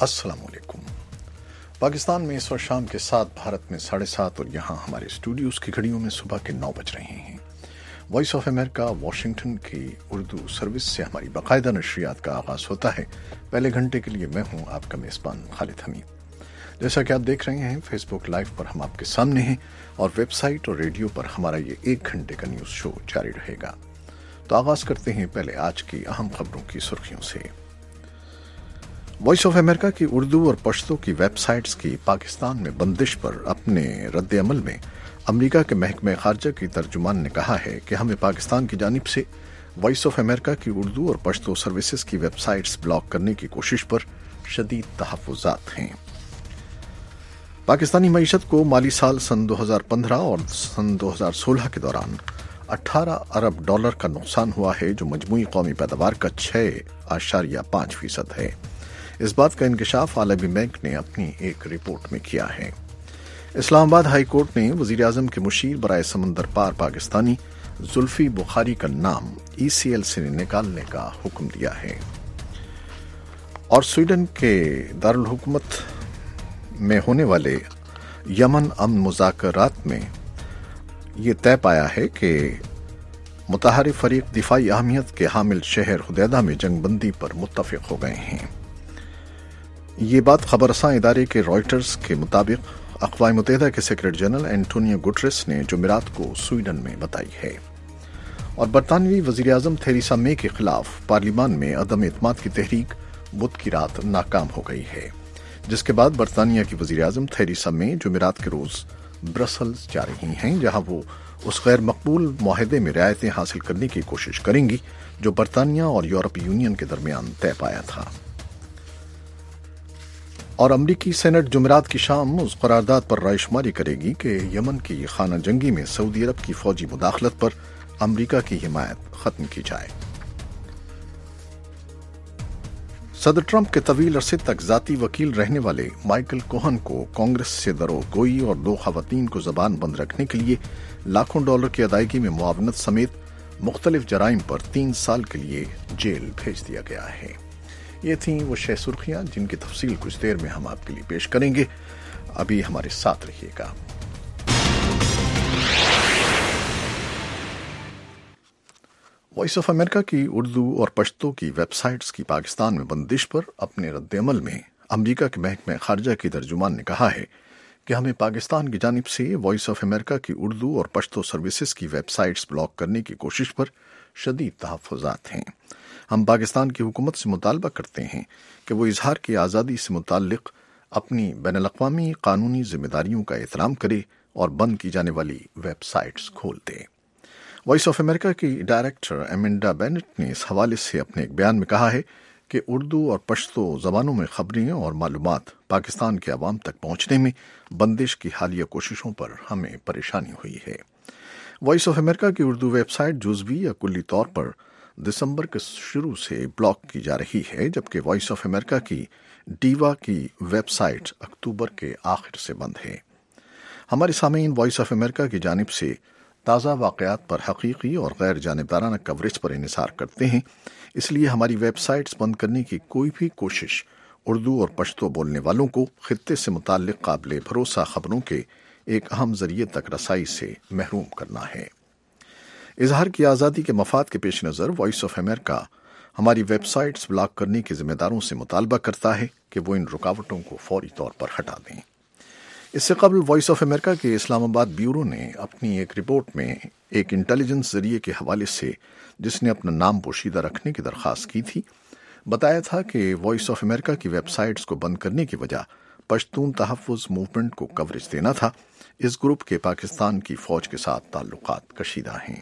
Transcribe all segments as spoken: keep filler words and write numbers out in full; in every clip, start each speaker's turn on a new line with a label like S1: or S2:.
S1: السلام علیکم۔ پاکستان میں اس وقت شام کے سات، بھارت میں ساڑھے سات اور یہاں ہمارے اسٹوڈیوز کی گھڑیوں میں صبح کے نو بج رہے ہیں۔ وائس آف امریکہ واشنگٹن کی اردو سروس سے ہماری باقاعدہ نشریات کا آغاز ہوتا ہے۔ پہلے گھنٹے کے لیے میں ہوں آپ کا میزبان خالد حمید۔ جیسا کہ آپ دیکھ رہے ہیں فیس بک لائیو پر ہم آپ کے سامنے ہیں اور ویب سائٹ اور ریڈیو پر ہمارا یہ ایک گھنٹے کا نیوز شو جاری رہے گا۔ تو آغاز کرتے ہیں پہلے آج کی اہم خبروں کی سرخیوں سے۔ وائس آف امریکہ کی اردو اور پشتو کی ویب سائٹس کی پاکستان میں بندش پر اپنے رد عمل میں امریکہ کے محکمہ خارجہ کی ترجمان نے کہا ہے کہ ہمیں پاکستان کی جانب سے وائس آف امریکہ کی اردو اور پشتو سروسز کی ویب سائٹس بلاک کرنے کی کوشش پر شدید تحفظات ہیں۔ پاکستانی معیشت کو مالی سال سن دو ہزار پندرہ اور سن دو ہزار سولہ کے دوران اٹھارہ ارب ڈالر کا نقصان ہوا ہے، جو مجموعی قومی پیداوار کا چھ اشاریہ پانچ فیصد ہے۔ اس بات کا انکشاف عالمی بینک نے اپنی ایک رپورٹ میں کیا ہے۔ اسلام آباد ہائی کورٹ نے وزیر اعظم کے مشیر برائے سمندر پار پاکستانی زلفی بخاری کا نام ای سی ایل سے نکالنے کا حکم دیا ہے۔ اور سویڈن کے دارالحکومت میں ہونے والے یمن امن مذاکرات میں یہ طے پایا ہے کہ متحارب فریق دفاعی اہمیت کے حامل شہر حدیدہ میں جنگ بندی پر متفق ہو گئے ہیں۔ یہ بات خبر رساں ادارے کے رائٹرز کے مطابق اقوام متحدہ کے سیکرٹری جنرل اینٹونیو گٹریس نے جمعرات کو سویڈن میں بتائی ہے۔ اور برطانوی وزیر اعظم تھیریسا مے کے خلاف پارلیمان میں عدم اعتماد کی تحریک بدھ کی رات ناکام ہو گئی ہے، جس کے بعد برطانیہ کی وزیر اعظم تھیریسا مے جمعرات کے روز برسلز جا رہی ہیں، جہاں وہ اس غیر مقبول معاہدے میں رعایتیں حاصل کرنے کی کوشش کریں گی جو برطانیہ اور یورپی یونین کے درمیان طے پایا تھا۔ اور امریکی سینٹ جمعرات کی شام اس قرارداد پر رائے شماری کرے گی کہ یمن کی خانہ جنگی میں سعودی عرب کی فوجی مداخلت پر امریکہ کی حمایت ختم کی جائے۔ صدر ٹرمپ کے طویل عرصے تک ذاتی وکیل رہنے والے مائیکل کوہن کو کانگریس سے درو گوئی اور دو خواتین کو زبان بند رکھنے کے لیے لاکھوں ڈالر کی ادائیگی میں معاونت سمیت مختلف جرائم پر تین سال کے لیے جیل بھیج دیا گیا ہے۔ یہ تھیں وہ شہ سرخیاں جن کی تفصیل کچھ دیر میں ہم آپ کے لیے پیش کریں گے۔ ابھی ہمارے ساتھ رہیے گا۔ وائس آف امریکہ کی اردو اور پشتو کی ویب سائٹس کی پاکستان میں بندش پر اپنے رد عمل میں امریکہ کے محکمہ خارجہ کی ترجمان نے کہا ہے کہ ہمیں پاکستان کی جانب سے وائس آف امریکہ کی اردو اور پشتو سروسز کی ویب سائٹس بلاک کرنے کی کوشش پر شدید تحفظات ہیں۔ ہم پاکستان کی حکومت سے مطالبہ کرتے ہیں کہ وہ اظہار کی آزادی سے متعلق اپنی بین الاقوامی قانونی ذمہ داریوں کا احترام کرے اور بند کی جانے والی ویب سائٹس کھول دے۔ وائس آف امریکہ کی ڈائریکٹر ایمنڈا بینٹ نے اس حوالے سے اپنے ایک بیان میں کہا ہے کہ اردو اور پشتو زبانوں میں خبریں اور معلومات پاکستان کے عوام تک پہنچنے میں بندش کی حالیہ کوششوں پر ہمیں پریشانی ہوئی ہے۔ وائس آف امریکہ کی اردو ویب سائٹ جزوی یا کلی طور پر دسمبر کے شروع سے بلاک کی جا رہی ہے، جبکہ وائس آف امریکہ کی ڈیوا کی ویب سائٹ اکتوبر کے آخر سے بند ہے۔ ہمارے سامعین وائس آف امریکہ کی جانب سے تازہ واقعات پر حقیقی اور غیر جانبدارانہ کوریج پر انحصار کرتے ہیں، اس لیے ہماری ویب سائٹس بند کرنے کی کوئی بھی کوشش اردو اور پشتو بولنے والوں کو خطے سے متعلق قابل بھروسہ خبروں کے ایک اہم ذریعے تک رسائی سے محروم کرنا ہے۔ اظہار کی آزادی کے مفاد کے پیش نظر وائس آف امریکہ ہماری ویب سائٹس بلاک کرنے کے ذمہ داروں سے مطالبہ کرتا ہے کہ وہ ان رکاوٹوں کو فوری طور پر ہٹا دیں۔ اس سے قبل وائس آف امریکہ کے اسلام آباد بیورو نے اپنی ایک رپورٹ میں ایک انٹیلیجنس ذریعے کے حوالے سے، جس نے اپنا نام پوشیدہ رکھنے کی درخواست کی تھی، بتایا تھا کہ وائس آف امریکہ کی ویب سائٹس کو بند کرنے کی وجہ پشتون تحفظ موومنٹ کو کوریج دینا تھا۔ اس گروپ کے پاکستان کی فوج کے ساتھ تعلقات کشیدہ ہیں۔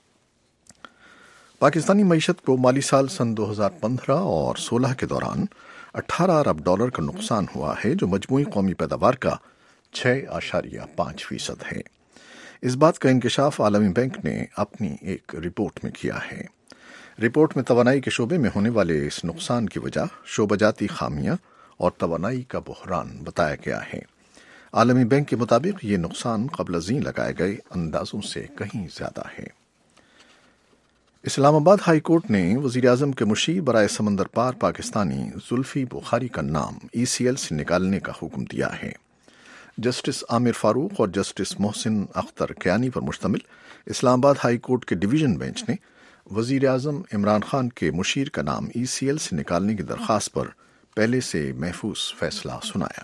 S1: پاکستانی معیشت کو مالی سال سن دو ہزار پندرہ اور سولہ کے دوران اٹھارہ ارب ڈالر کا نقصان ہوا ہے، جو مجموعی قومی پیداوار کا چھ اشاریہ پانچ فیصد ہے۔ اس بات کا انکشاف عالمی بینک نے اپنی ایک رپورٹ میں کیا ہے۔ رپورٹ میں توانائی کے شعبے میں ہونے والے اس نقصان کی وجہ شعبہ جاتی خامیاں اور توانائی کا بحران بتایا گیا ہے۔ عالمی بینک کے مطابق یہ نقصان قبل ازیں لگائے گئے اندازوں سے کہیں زیادہ ہے۔ اسلام آباد ہائی کورٹ نے وزیر اعظم کے مشیر برائے سمندر پار پاکستانی زلفی بخاری کا نام ای سی ایل سے نکالنے کا حکم دیا ہے۔ جسٹس عامر فاروق اور جسٹس محسن اختر کیانی پر مشتمل اسلام آباد ہائی کورٹ کے ڈویژن بینچ نے وزیر اعظم عمران خان کے مشیر کا نام ای سی ایل سے نکالنے کی درخواست پر پہلے سے محفوظ فیصلہ سنایا۔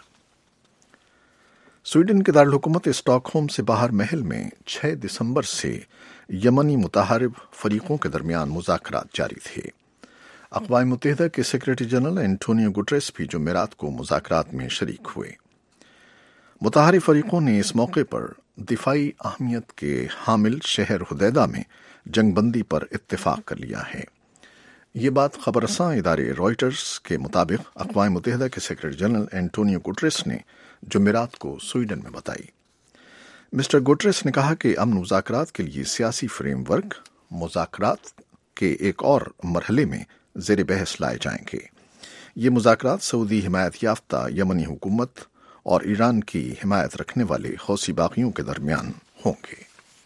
S1: سویڈن کے دارالحکومت اسٹاک ہوم سے باہر محل میں چھ دسمبر سے یمنی متحارب فریقوں کے درمیان مذاکرات جاری تھے۔ اقوام متحدہ کے سیکریٹری جنرل اینٹونیو گٹریس بھی جمعرات کو مذاکرات میں شریک ہوئے۔ متحارب فریقوں نے اس موقع پر دفاعی اہمیت کے حامل شہر حدیدہ میں جنگ بندی پر اتفاق کر لیا ہے۔ یہ بات خبر رساں ادارے رائٹرز کے مطابق اقوام متحدہ کے سیکریٹری جنرل اینٹونیو گٹریس نے جمعرات کو سویڈن میں بتائی۔ مسٹر گوٹریس نے کہا کہ امن مذاکرات کے لیے سیاسی فریم ورک مذاکرات کے ایک اور مرحلے میں زیر بحث لائے جائیں گے۔ یہ مذاکرات سعودی حمایت یافتہ یمنی حکومت اور ایران کی حمایت رکھنے والے حوثی باغیوں کے درمیان ہوں گے۔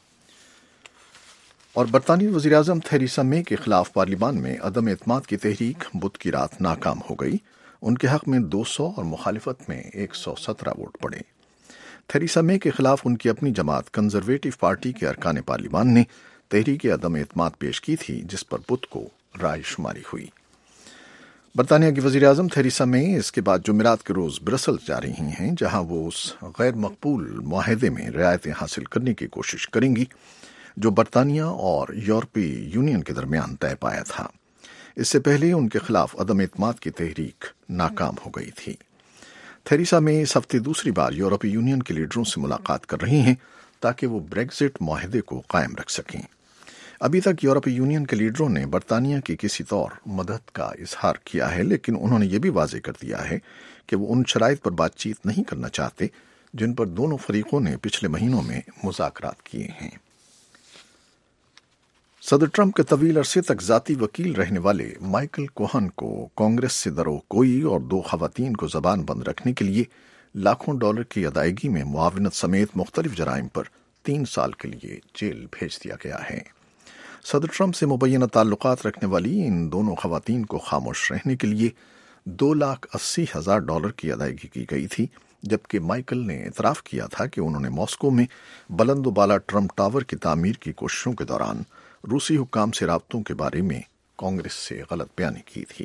S1: اور برطانوی وزیر اعظم تھیریسا مے کے خلاف پارلیمان میں عدم اعتماد کی تحریک بدھ کی رات ناکام ہو گئی۔ ان کے حق میں دو سو اور مخالفت میں ایک سو سترہ ووٹ پڑے۔ تھیریسا مے کے خلاف ان کی اپنی جماعت کنزرویٹو پارٹی کے ارکان پارلیمان نے تحریک عدم اعتماد پیش کی تھی، جس پر بدھ کو رائے شماری ہوئی۔ برطانیہ کی وزیر اعظم تھیریسا مے اس کے بعد جمعرات کے روز برسلز جا رہی ہیں، جہاں وہ اس غیر مقبول معاہدے میں رعایتیں حاصل کرنے کی کوشش کریں گی جو برطانیہ اور یورپی یونین کے درمیان طے پایا تھا۔ اس سے پہلے ان کے خلاف عدم اعتماد کی تحریک ناکام ہو گئی تھی۔ تھیریسا مے اس ہفتے دوسری بار یورپی یونین کے لیڈروں سے ملاقات کر رہی ہیں تاکہ وہ بریگزٹ معاہدے کو قائم رکھ سکیں۔ ابھی تک یورپی یونین کے لیڈروں نے برطانیہ کی کسی طور مدد کا اظہار کیا ہے، لیکن انہوں نے یہ بھی واضح کر دیا ہے کہ وہ ان شرائط پر بات چیت نہیں کرنا چاہتے جن پر دونوں فریقوں نے پچھلے مہینوں میں مذاکرات کیے ہیں۔ صدر ٹرمپ کے طویل عرصے تک ذاتی وکیل رہنے والے مائیکل کوہن کو کانگریس سے دروگوئی اور دو خواتین کو زبان بند رکھنے کے لیے لاکھوں ڈالر کی ادائیگی میں معاونت سمیت مختلف جرائم پر تین سال کے لیے جیل بھیج دیا گیا ہے۔ صدر ٹرمپ سے مبینہ تعلقات رکھنے والی ان دونوں خواتین کو خاموش رہنے کے لیے دو لاکھ اسی ہزار ڈالر کی ادائیگی کی گئی تھی، جبکہ مائیکل نے اعتراف کیا تھا کہ انہوں نے ماسکو میں بلند و بالا ٹرمپ ٹاور کی تعمیر کی کوششوں کے دوران روسی حکام سے رابطوں کے بارے میں کانگریس سے غلط بیانی کی تھی۔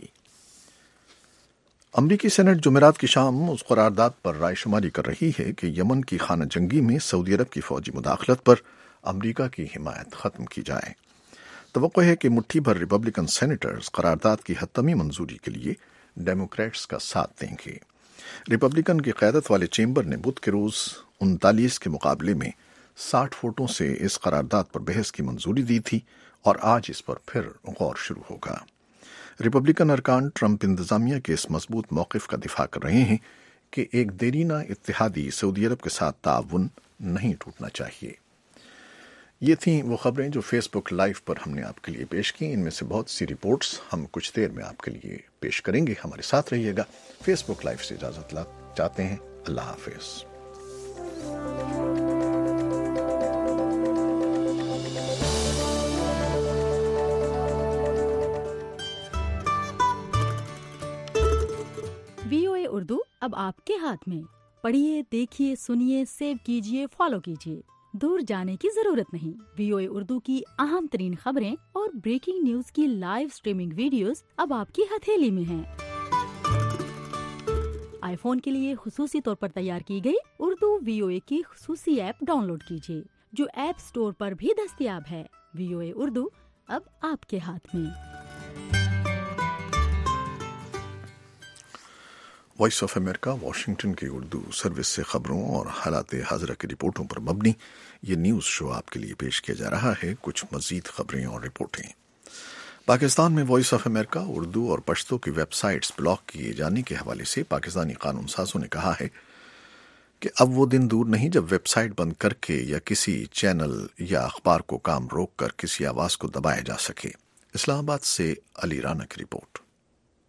S1: امریکی سینٹ جمعرات کی شام اس قرارداد پر رائے شماری کر رہی ہے کہ یمن کی خانہ جنگی میں سعودی عرب کی فوجی مداخلت پر امریکہ کی حمایت ختم کی جائے۔ توقع ہے کہ مٹھی بھر ریپبلکن سینیٹرز قرارداد کی حتمی منظوری کے لیے ڈیموکریٹس کا ساتھ دیں گے۔ ریپبلکن کی قیادت والے چیمبر نے بدھ کے روز انتالیس کے مقابلے میں ساٹھ ووٹوں سے اس قرارداد پر بحث کی منظوری دی تھی اور آج اس پر پھر غور شروع ہوگا۔ ریپبلکن ارکان ٹرمپ انتظامیہ کے اس مضبوط موقف کا دفاع کر رہے ہیں کہ ایک دیرینہ اتحادی سعودی عرب کے ساتھ تعاون نہیں ٹوٹنا چاہیے۔ یہ تھیں وہ خبریں جو فیس بک لائیو پر ہم نے آپ کے لیے پیش کی۔ ان میں سے بہت سی رپورٹس ہم کچھ دیر میں آپ کے لیے پیش کریں گے۔ ہمارے ساتھ رہیے گا۔ فیس بک لائیو سے اجازت چاہتے ہیں۔ اللہ حافظ۔
S2: وی او اے اردو اب آپ کے ہاتھ میں۔ پڑھیے، دیکھیے، سنیے، سیو کیجیے، فالو کیجیے۔ دور جانے کی ضرورت نہیں۔ وی او اے اردو کی اہم ترین خبریں اور بریکنگ نیوز کی لائیو سٹریمنگ ویڈیوز اب آپ کی ہتھیلی میں ہیں۔ آئی فون کے لیے خصوصی طور پر تیار کی گئی اردو وی او اے کی خصوصی ایپ ڈاؤن لوڈ کیجیے، جو ایپ سٹور پر بھی دستیاب ہے۔ وی او اے اردو اب آپ کے ہاتھ میں۔
S1: وائس آف امریکہ واشنگٹن کی اردو سروس سے خبروں اور حالات حاضرہ کی رپورٹوں پر مبنی یہ نیوز شو آپ کے لیے پیش کیا جا رہا ہے۔ کچھ مزید خبریں اور رپورٹیں۔ پاکستان میں وائس آف امریکہ اردو اور پشتو کی ویب سائٹس بلاک کیے جانے کے حوالے سے پاکستانی قانون سازوں نے کہا ہے کہ اب وہ دن دور نہیں جب ویب سائٹ بند کر کے یا کسی چینل یا اخبار کو کام روک کر کسی آواز کو دبایا جا سکے۔ اسلام آباد سے علی رانا کی رپورٹ۔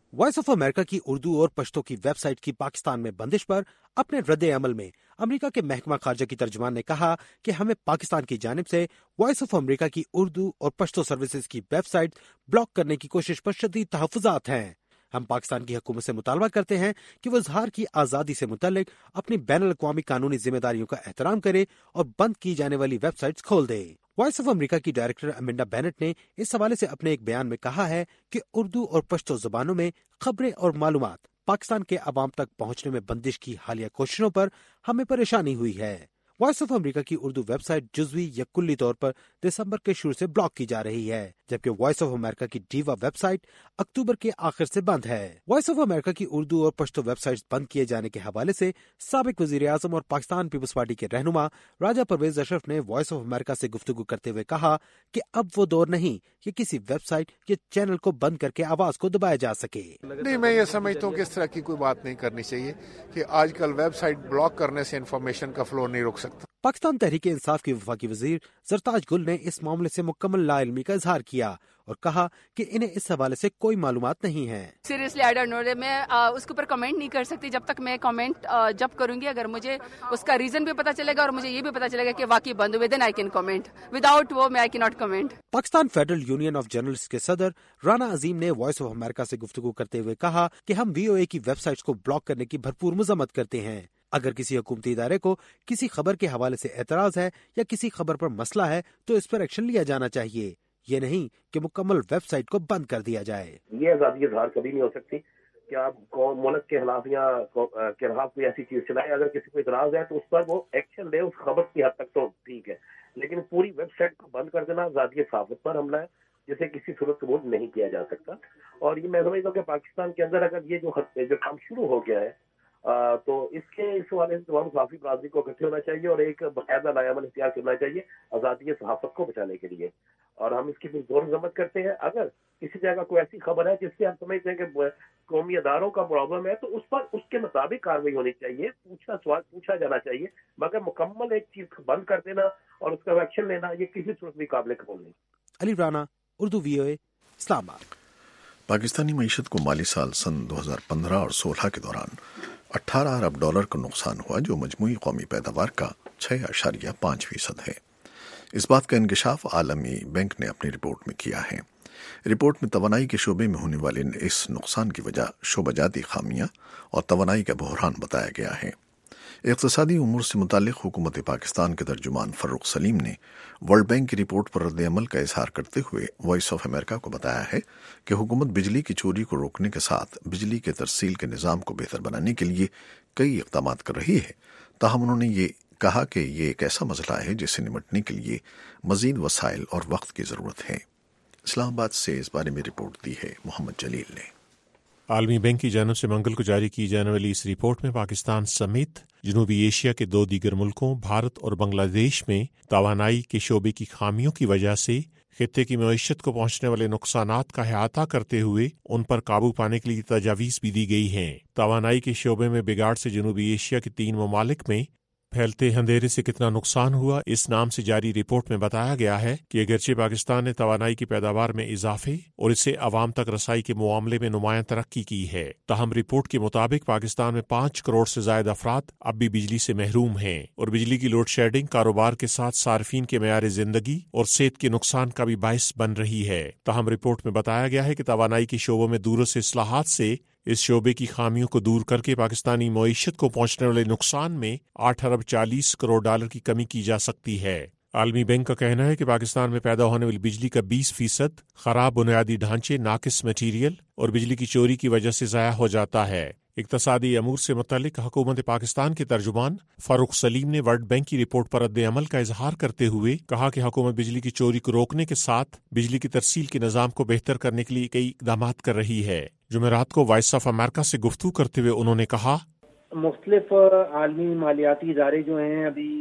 S3: वॉइस ऑफ अमेरिका की उर्दू और पश्तो की वेबसाइट की पाकिस्तान में बंदिश पर अपने रद्द अमल में अमेरिका के महकमा खारजा की तर्जुमान ने कहा कि हमें पाकिस्तान की जानिब से वॉइस ऑफ अमेरिका की उर्दू और पश्तो सर्विसेज की वेबसाइट ब्लॉक करने की कोशिश पर शदीद तहफ़्फ़ुज़ात हैं। हम पाकिस्तान की हुकूमत से मुतालबा करते हैं कि वो इजहार की आज़ादी से मुतल्लिक अपनी बैनुल अक़वामी कानूनी जिम्मेदारियों का एहतराम करे और बंद की जाने वाली वेबसाइट्स खोल दे। वॉइस ऑफ अमेरिका की डायरेक्टर अमिंडा बेनेट ने इस हवाले से अपने एक बयान में कहा है कि उर्दू और पश्तो ज़बानों में खबरें और मालूमात पाकिस्तान के अवाम तक पहुंचने में बंदिश की हालिया कोशिशों पर हमें परेशानी हुई है। वॉइस ऑफ अमेरिका की उर्दू वेबसाइट जुज़वी या कुल्ली तौर पर दिसंबर के शुरू से ब्लॉक की जा रही है, जबकि वॉइस ऑफ अमेरिका की डीवा वेबसाइट अक्टूबर के आखिर से बंद है। वॉइस ऑफ अमेरिका की उर्दू और पश्तो वेबसाइट्स बंद किए जाने के हवाले से साबिक वज़ीर आज़म और पाकिस्तान पीपल्स पार्टी के रहनुमा राजा परवेज अशरफ ने वॉइस ऑफ अमेरिका से गुफ्तगू करते हुए कहा कि अब वो दौर नहीं कि किसी वेबसाइट या चैनल को बंद करके आवाज को दबाया जा सके।
S4: नहीं, मैं ये समझता हूँ कि इस तरह की कोई बात नहीं करनी चाहिए कि आजकल वेबसाइट ब्लॉक करने से इंफॉर्मेशन का फ्लो नहीं रुक सकता।
S3: पाकिस्तान तहरीक इंसाफ की वफाकी वजीर जरताज गुल ने इस मामले से मुकम्मल लाइल्मी का इजहार किया और कहा कि इन्हें इस हवाले से कोई मालूमात नहीं है।
S5: सीरियसली आई डोंट नो, मैं आ, उसके ऊपर कमेंट नहीं कर सकती जब तक मैं कमेंट आ, जब करूंगी अगर मुझे उसका रीजन भी पता चलेगा और मुझे ये भी पता चलेगा कि वाकई बंद हुए, then I can comment. Without वो मैं I can not comment.
S3: Pakistan federal union of journalist के सदर राना अजीम ने वॉइस ऑफ अमेरिका से गुफ्तगू करते हुए कहा कि हम वीओए की वेबसाइट्स को ब्लॉक करने की भरपूर मजम्मत करते हैं। अगर किसी हुकूमती इदारे को किसी खबर के हवाले से एतराज है या किसी खबर पर मसला है तो इस पर एक्शन लिया जाना चाहिए, ये नहीं कि मुकम्मल वेबसाइट को बंद कर दिया जाए।
S6: ये आज़ादी इज़हार कभी नहीं हो सकती कि आप कौम मुल्क के खिलाफ या के खिलाफ कोई ऐसी चीज चलाए। अगर किसी को इतराज है तो उस पर वो एक्शन ले, उस खबर की हद तक तो ठीक है, लेकिन पूरी वेबसाइट को बंद कर देना आज़ादी सहाफ़त पर हमला है, जिसे किसी सूरत कबूल नहीं किया जा सकता। और ये मैं समझता हूँ कि पाकिस्तान के अंदर अगर ये जो जो काम शुरू हो गया है आ, तो इसके इस हवाले से तमाम सहाफ़ी बरादरी को इकट्ठे होना चाहिए और एक बाकायदा लायामल इख्तियार करना चाहिए आज़ादी सहाफ़त को बचाने के लिए। और हम इसकी फिर जोर जमत करते हैं। अगर किसी जगह कोई ऐसी खबर है जिससे हम समझते हैं कि कौमी अदारों का प्रॉब्लम है तो उस पर उसके मुताबिक कार्रवाई होनी चाहिए, पूछना सवाल पूछा जाना चाहिए, मगर मुकम्मल एक चीज बंद कर देना और उसका एक्शन लेना ये किसी सूरत भी काबिल कबूल नहीं।
S3: अली राना, उर्दू वीओए, इस्लामाबाद।
S1: पाकिस्तानी मईशत को माली साल सन दो हज़ार पंद्रह और सोलह के दौरान अठारह अरब डॉलर का नुकसान हुआ, जो मजमूई कौमी पैदावार का छह अशारिया पाँच फीसद है। इस बात का इंकशाफ आलमी बैंक ने अपनी रिपोर्ट में किया है। रिपोर्ट में तवानाई के शोबे में होने वाले इस नुकसान की वजह शोबाजाती खामियां और तवानाई का बहरान बताया गया है। इक़्तिसादी उमूर से मुताल्लिक़ हुकूमत पाकिस्तान के तर्जुमान फ़र्रुख सलीम ने वर्ल्ड बैंक की रिपोर्ट पर रद्द अमल का इजहार करते हुए वॉइस ऑफ अमेरिका को बताया है कि हुकूमत बिजली की चोरी को रोकने के साथ बिजली के तरसील के निज़ाम को बेहतर बनाने के लिए कई इक़दाम कर रही है। ताहम उन्होंने ये कहा कि ये एक ऐसा मसला है जिससे निपटने के लिए मज़ीद वसाइल और वक्त की ज़रूरत है। इस्लामाबाद से इस बारे में रिपोर्ट दी है मोहम्मद जलील ने।
S7: आलमी बैंक की जानब से मंगल को जारी की जाने वाली इस रिपोर्ट में पाकिस्तान समेत जनूबी एशिया के दो दीगर मुल्कों भारत और बांग्लादेश में तवानाई के शोबे की खामियों की वजह से खित्ते की मईशत को पहुंचने वाले नुकसानात का अहाता करते हुए उन पर काबू पाने के लिए तजावीज़ भी दी गई हैं। तवानाई के शोबे में बिगाड़ से जनूबी एशिया के तीन ममालिक में फैलते अंधेरे से कितना नुकसान हुआ, इस नाम से जारी रिपोर्ट में बताया गया है कि अगरचे पाकिस्तान ने तवानाई की पैदावार में इजाफे और इससे अवाम तक रसाई के मामले में नुमायां तरक्की की है, ताहम रिपोर्ट के मुताबिक पाकिस्तान में पाँच करोड़ से ज्यादा अफराद अब भी बिजली से महरूम हैं और बिजली की लोड शेडिंग कारोबार के साथ सार्फिन के मयार जिंदगी और सेहत के नुकसान का भी बाइस बन रही है। ताहम रिपोर्ट में बताया गया है कि तवानाई के शोबों में दूरस इस्लाहात से इस शोबे की खामियों को दूर करके पाकिस्तानी मईशत को पहुंचने वाले नुकसान में आठ अरब चालीस करोड़ डॉलर की कमी की जा सकती है। आलमी बैंक का कहना है कि पाकिस्तान में पैदा होने वाली बिजली का बीस फीसद खराब बुनियादी ढांचे, नाकिस मटीरियल और बिजली की चोरी की वजह से ज़ाया हो जाता है। इक़्तिसादी अमूर से मुतालिक हुकूमत पाकिस्तान के तर्जुमान फ़र्रुख सलीम ने वर्ल्ड बैंक की रिपोर्ट पर रद्द अमल का इजहार करते हुए कहा कि हुकूमत बिजली की चोरी को रोकने के साथ बिजली की तरसील के निज़ाम को बेहतर करने के लिए कई इक़दाम कर रही है। जुमेरात को वॉइस ऑफ अमेरिका से गुफ्तगू करते हुए उन्होंने कहा,
S8: मुख्तलिफ आलमी मालियाती इदारे जो हैं, अभी मैं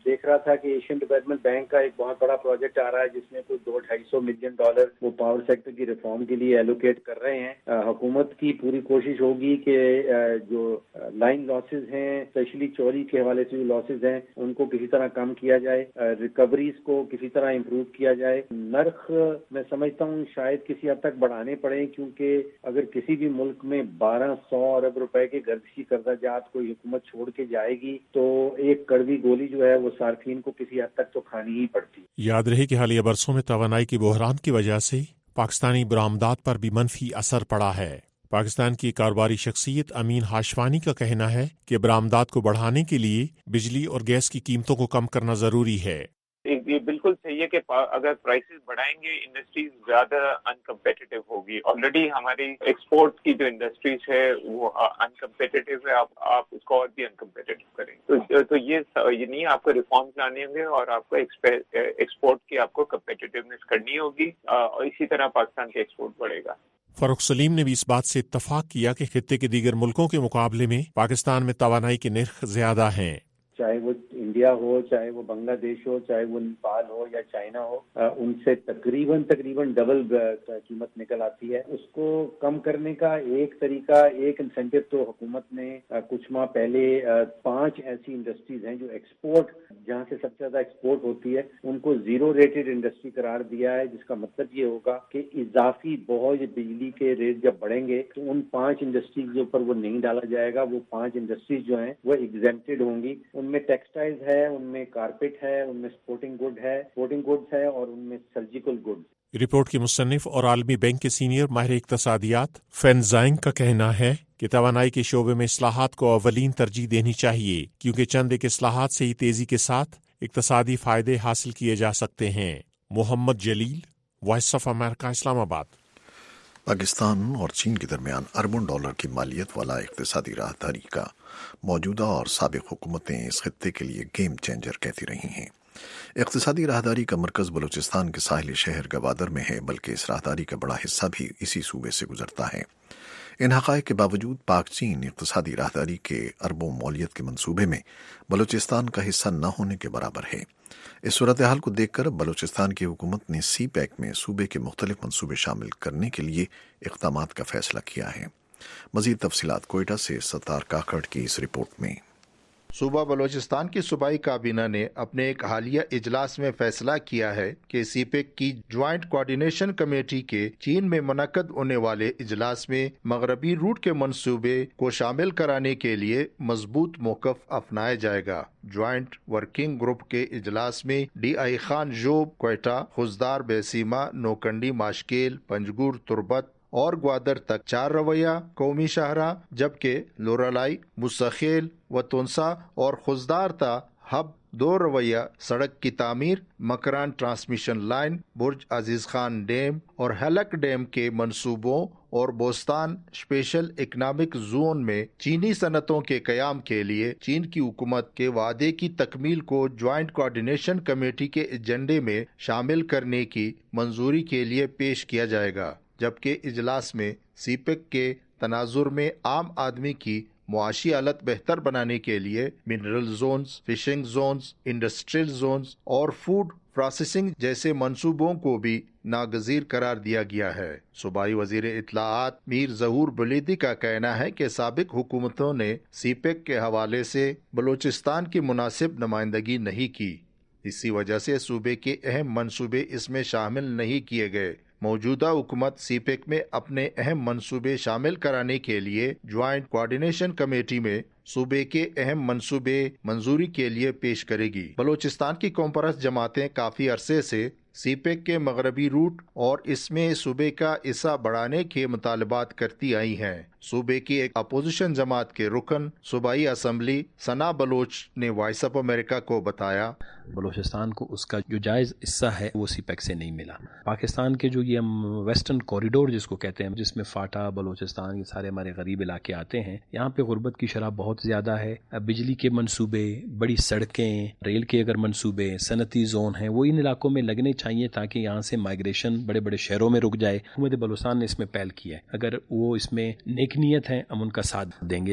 S8: دیکھ رہا تھا کہ ایشین ڈیولپمنٹ بینک کا ایک بہت بڑا پروجیکٹ آ رہا ہے جس میں کوئی دو ڈھائی سو ملین ڈالر وہ پاور سیکٹر کی ریفارم کے لیے ایلوکیٹ کر رہے ہیں. حکومت کی پوری کوشش ہوگی کہ جو لائن لاسز ہیں اسپیشلی چوری کے حوالے سے جو لاسز ہیں ان کو کسی طرح کم کیا جائے, ریکوریز کو کسی طرح امپروو کیا جائے. نرخ میں سمجھتا ہوں شاید کسی حد تک بڑھانے پڑیں, کیونکہ اگر کسی بھی ملک میں بارہ سو ارب روپے کے گردشی قرضہ جات کوئی حکومت چھوڑ کے جائے گی تو ایک کڑوی گولی جو ہے وہ صارفین کو کسی حد تک تو کھانی ہی پڑتی.
S7: یاد رہے کہ حالیہ برسوں میں توانائی کے بحران کی وجہ سے پاکستانی برآمدات پر بھی منفی اثر پڑا ہے. پاکستان کی کاروباری شخصیت امین ہاشوانی کا کہنا ہے کہ برآمدات کو بڑھانے کے لیے بجلی اور گیس کی قیمتوں کو کم کرنا ضروری ہے.
S9: یہ بالکل صحیح ہے کہ اگر پرائسز بڑھائیں گے انڈسٹریز زیادہ انکمپیٹیٹو ہوگی. آلریڈی ہماری ایکسپورٹ کی جو انڈسٹریز ہے وہ انکمپیٹیٹو ہے, آپ آپ اس کو اور بھی انکمپیٹیٹو کریں تو تو یہ یہ نہیں آپ کو ریفارمز لانے ہوں گے اور آپ کو ایکسپورٹ کی آپ کو کمپیٹیٹیونیس کرنی ہوگی اور اسی طرح پاکستان کا ایکسپورٹ بڑھے گا.
S7: فاروق سلیم نے بھی اس بات سے اتفاق کیا کہ خطے کے دیگر ملکوں کے مقابلے میں پاکستان میں توانائی کے نرخ زیادہ ہیں.
S8: چاہے وہ انڈیا ہو, چاہے وہ بنگلہ دیش ہو, چاہے وہ نیپال ہو یا چائنا ہو, ان سے تقریباً تقریباً ڈبل قیمت نکل آتی ہے. اس کو کم کرنے کا ایک طریقہ, ایک انسینٹو تو حکومت نے کچھ ماہ پہلے پانچ ایسی انڈسٹریز ہیں جو ایکسپورٹ, جہاں سے سب سے زیادہ ایکسپورٹ ہوتی ہے, ان کو زیرو ریٹڈ انڈسٹری قرار دیا ہے, جس کا مطلب یہ ہوگا کہ اضافی بوجھ بجلی کے ریٹ جب بڑھیں گے تو ان پانچ انڈسٹریز کے اوپر وہ نہیں ڈالا جائے گا. وہ پانچ انڈسٹریز جو ہیں وہ ایگزیمپٹڈ ہوں گی. ان میں ٹیکسٹائلز ہے, ان میں کارپیٹ ہے, ان میں سپورٹنگ گڈ ہے سپورٹنگ گڈز ہے اور ان میں سرجیکل گڈز.
S7: رپورٹ کے مصنف اور عالمی بینک کے سینئر ماہر اقتصادیات فین زائنگ کا کہنا ہے کہ توانائی کے شعبے میں اصلاحات کو اولین ترجیح دینی چاہیے, کیونکہ چند ایک اصلاحات سے ہی تیزی کے ساتھ اقتصادی فائدے حاصل کیے جا سکتے ہیں. محمد جلیل, وائس آف امریکہ, اسلام آباد.
S1: پاکستان اور چین کے درمیان اربوں ڈالر کی مالیت والا اقتصادی راہداری کا موجودہ اور سابق حکومتیں اس خطے کے لیے گیم چینجر کہتی رہی ہیں. اقتصادی راہداری کا مرکز بلوچستان کے ساحلی شہر گوادر میں ہے, بلکہ اس راہداری کا بڑا حصہ بھی اسی صوبے سے گزرتا ہے. ان حقائق کے باوجود پاک چین اقتصادی راہداری کے اربوں مالیت کے منصوبے میں بلوچستان کا حصہ نہ ہونے کے برابر ہے. اس صورتحال کو دیکھ کر بلوچستان کی حکومت نے سی پیک میں صوبے کے مختلف منصوبے شامل کرنے کے لیے اقدامات کا فیصلہ کیا ہے. مزید تفصیلات کوئٹہ سے ستار کاکڑ کی اس رپورٹ میں.
S10: صوبہ بلوچستان کی صوبائی کابینہ نے اپنے ایک حالیہ اجلاس میں فیصلہ کیا ہے کہ سی پیک کی جوائنٹ کوارڈینیشن کمیٹی کے چین میں منعقد ہونے والے اجلاس میں مغربی روٹ کے منصوبے کو شامل کرانے کے لیے مضبوط موقف اپنایا جائے گا. جوائنٹ ورکنگ گروپ کے اجلاس میں ڈی آئی خان جوب کوئٹہ, خزدار بیسیما, نوکنڈی ماشکیل, پنجگور تربت اور گوادر تک چار رویہ قومی شاہراہ, جبکہ لورالائی, مسخیل و تونسا اور خزدار تا ہب دو رویہ سڑک کی تعمیر, Makran transmission line, Burj Aziz Khan dam اور ہیلک ڈیم کے منصوبوں اور بوستان اسپیشل اکنامک زون میں چینی صنعتوں کے قیام کے لیے چین کی حکومت کے وعدے کی تکمیل کو جوائنٹ کوارڈینیشن کمیٹی کے ایجنڈے میں شامل کرنے کی منظوری کے لیے پیش کیا جائے گا. جبکہ اجلاس میں سی پیک کے تناظر میں عام آدمی کی معاشی حالت بہتر بنانے کے لیے mineral zones, fishing zones, industrial zones اور فوڈ پروسیسنگ جیسے منصوبوں کو بھی ناگزیر قرار دیا گیا ہے. صوبائی وزیر اطلاعات میر ظہور بلیدی کا کہنا ہے کہ سابق حکومتوں نے سی پیک کے حوالے سے بلوچستان کی مناسب نمائندگی نہیں کی, اسی وجہ سے صوبے کے اہم منصوبے اس میں شامل نہیں کیے گئے. موجودہ حکومت سی پیک میں اپنے اہم منصوبے شامل کرانے کے لیے جوائنٹ کوارڈینیشن کمیٹی میں صوبے کے اہم منصوبے منظوری کے لیے پیش کرے گی. بلوچستان کی قوم پرست جماعتیں کافی عرصے سے سی پیک کے مغربی روٹ اور اس میں صوبے کا حصہ بڑھانے کے مطالبات کرتی آئی ہیں. صوبے کی ایک اپوزیشن جماعت کے رکن صوبائی اسمبلی ثنا بلوچ نے وائس آف امریکہ کو بتایا,
S11: بلوچستان کو اس کا جو جائز حصہ ہے وہ سی پیک سے نہیں ملا. پاکستان کے جو یہ ویسٹرن کوریڈور جس کو کہتے ہیں, جس میں فاٹا, بلوچستان, یہ سارے ہمارے غریب علاقے آتے ہیں, یہاں پہ غربت کی شرح بہت زیادہ ہے. بجلی کے منصوبے, بڑی سڑکیں, ریل کے اگر منصوبے, صنعتی زون ہیں, وہ ان علاقوں میں لگنے چاہیے تاکہ یہاں سے مائگریشن بڑے بڑے شہروں میں رک جائے. حکومت بلوچستان نے اس میں پہل کی ہے, اگر وہ اس میں نیک نیت ہے ہم ان کا ساتھ دیں گے.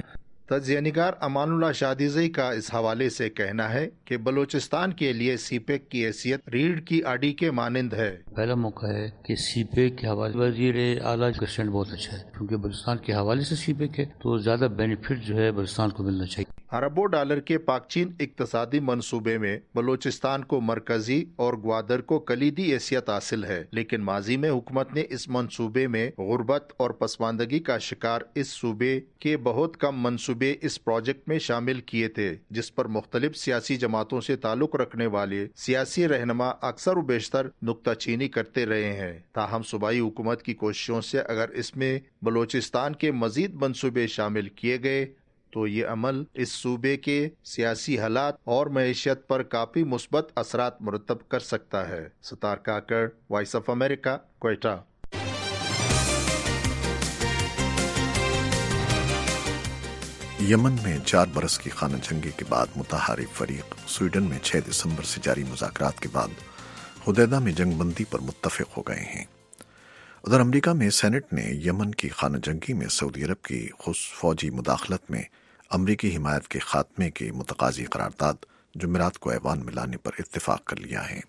S10: تجزیہ نگار امان اللہ شادیزئی کا اس حوالے سے کہنا ہے کہ بلوچستان کے لیے سی پیک کی حیثیت ریڑھ کی اڈی کے مانند ہے۔
S12: پہلا موقع ہے کہ سی پیک کے حوالے وزیر اعلیٰ کا اسٹینڈ بہت اچھا ہے، کیونکہ بلوچستان کے حوالے سے سی پیک ہے تو زیادہ بینیفٹ جو ہے بلوچستان کو ملنا چاہیے۔
S10: اربوں ڈالر کے پاک چین اقتصادی منصوبے میں بلوچستان کو مرکزی اور گوادر کو کلیدی حیثیت حاصل ہے، لیکن ماضی میں حکومت نے اس منصوبے میں غربت اور پسماندگی کا شکار اس صوبے کے بہت کم منصوبے اس پروجیکٹ میں شامل کیے تھے، جس پر مختلف سیاسی جماعتوں سے تعلق رکھنے والے سیاسی رہنما اکثر و بیشتر نکتہ چینی کرتے رہے ہیں۔ تاہم صوبائی حکومت کی کوششوں سے اگر اس میں بلوچستان کے مزید منصوبے شامل کیے گئے تو یہ عمل اس صوبے کے سیاسی حالات اور معیشت پر کافی مثبت اثرات مرتب کر سکتا ہے۔ Sattar Kakar, voice of America, Quetta.
S1: یمن میں چار برس کی خانہ جنگی کے بعد متحارب فریق سویڈن میں چھ دسمبر سے جاری مذاکرات کے بعد حدیدہ میں جنگ بندی پر متفق ہو گئے ہیں۔ ادھر امریکہ میں سینٹ نے یمن کی خانہ جنگی میں سعودی عرب کی فوجی مداخلت میں امریکی حمایت کے خاتمے کی متقاضی قرارداد جمعرات کو ایوان میں لانے پر اتفاق کر لیا ہے۔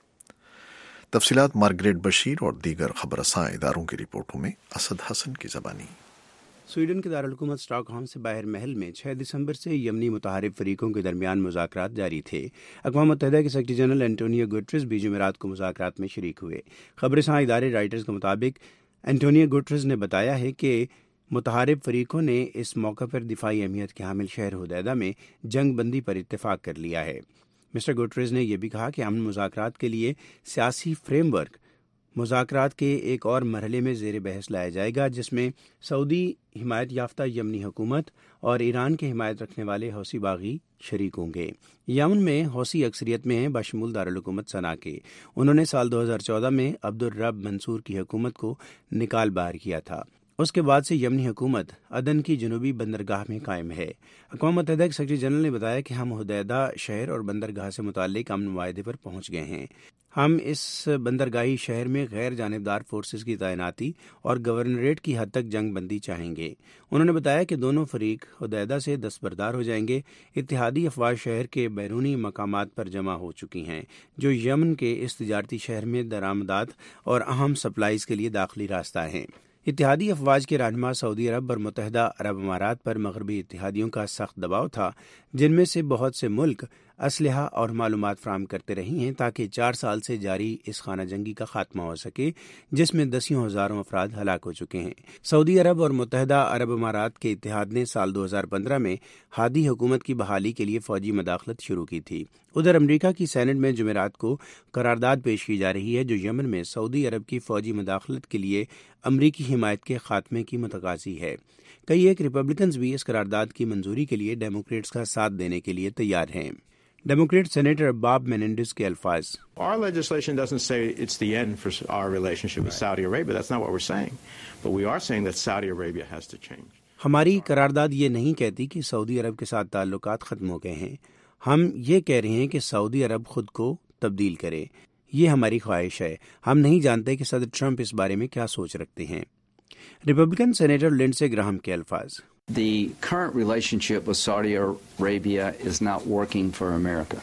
S1: تفصیلات مارگریٹ بشیر اور دیگر خبر رساں اداروں کی رپورٹوں میں اسد حسن کی زبانی۔
S13: سویڈن کے دارالحکومت اسٹاک ہوم سے باہر محل میں چھ دسمبر سے یمنی متحارب فریقوں کے درمیان مذاکرات جاری تھے۔ اقوام متحدہ کے سیکرٹری جنرل انٹونیو گوٹریس بھی جمعرات کو مذاکرات میں شریک ہوئے۔ خبر رساں ادارے رائٹرز کے مطابق انٹونیو گوٹریس نے بتایا ہے کہ متحارب فریقوں نے اس موقع پر دفاعی اہمیت کے حامل شہر حدیدہ میں جنگ بندی پر اتفاق کر لیا ہے۔ مسٹر گوٹریز نے یہ بھی کہا کہ امن مذاکرات کے لیے سیاسی فریم ورک مذاکرات کے ایک اور مرحلے میں زیر بحث لایا جائے گا، جس میں سعودی حمایت یافتہ یمنی حکومت اور ایران کے حمایت رکھنے والے حوثی باغی شریک ہوں گے۔ یمن میں حوثی اکثریت میں ہیں، بشمول دارالحکومت صنعاء کے۔ انہوں نے سال دو ہزار چودہ میں عبدالرب منصور کی حکومت کو نکال باہر کیا تھا۔ اس کے بعد سے یمنی حکومت عدن کی جنوبی بندرگاہ میں قائم ہے۔ اقوام متحدہ کے سیکرٹری جنرل نے بتایا کہ ہم حدیدہ شہر اور بندرگاہ سے متعلق امن معاہدے پر پہنچ گئے ہیں۔ ہم اس بندرگاہی شہر میں غیر جانبدار فورسز کی تعیناتی اور گورنریٹ کی حد تک جنگ بندی چاہیں گے۔ انہوں نے بتایا کہ دونوں فریق حدیدہ سے دستبردار ہو جائیں گے۔ اتحادی افواج شہر کے بیرونی مقامات پر جمع ہو چکی ہیں، جو یمن کے اس تجارتی شہر میں درآمدات اور اہم سپلائیز کے لیے داخلی راستہ ہیں۔ اتحادی افواج کے رہنما سعودی عرب اور متحدہ عرب امارات پر مغربی اتحادیوں کا سخت دباؤ تھا، جن میں سے بہت سے ملک اسلحہ اور معلومات فراہم کرتے رہی ہیں تاکہ چار سال سے جاری اس خانہ جنگی کا خاتمہ ہو سکے، جس میں دسیوں ہزاروں افراد ہلاک ہو چکے ہیں۔ سعودی عرب اور متحدہ عرب امارات کے اتحاد نے سال دو ہزار پندرہ میں ہادی حکومت کی بحالی کے لیے فوجی مداخلت شروع کی تھی۔ ادھر امریکہ کی سینٹ میں جمعرات کو قرارداد پیش کی جا رہی ہے جو یمن میں سعودی عرب کی فوجی مداخلت کے لیے امریکی حمایت کے خاتمے کی متقاضی ہے۔ کئی ایک ریپبلکنز بھی اس قرارداد کی منظوری کے لیے ڈیموکریٹس کا ساتھ دینے کے لیے تیار ہیں۔ ڈیموکریٹ سینیٹر باب میننڈز کے الفاظ:
S14: Our legislation doesn't say it's the end for our relationship with Saudi Arabia. That's not what we're saying. But we are saying that Saudi Arabia has to change.
S13: ہماری قرارداد یہ نہیں کہتی کہ سعودی عرب کے ساتھ تعلقات ختم ہو گئے ہیں۔ ہم یہ کہہ رہے ہیں کہ سعودی عرب خود کو تبدیل کرے۔ یہ ہماری خواہش ہے۔ ہم نہیں جانتے کہ صدر ٹرمپ اس بارے میں کیا سوچ رکھتے ہیں۔ ریپبلکن سینیٹر لنڈسے گراہم کے الفاظ:
S15: The current relationship with Saudi Arabia is not working for America.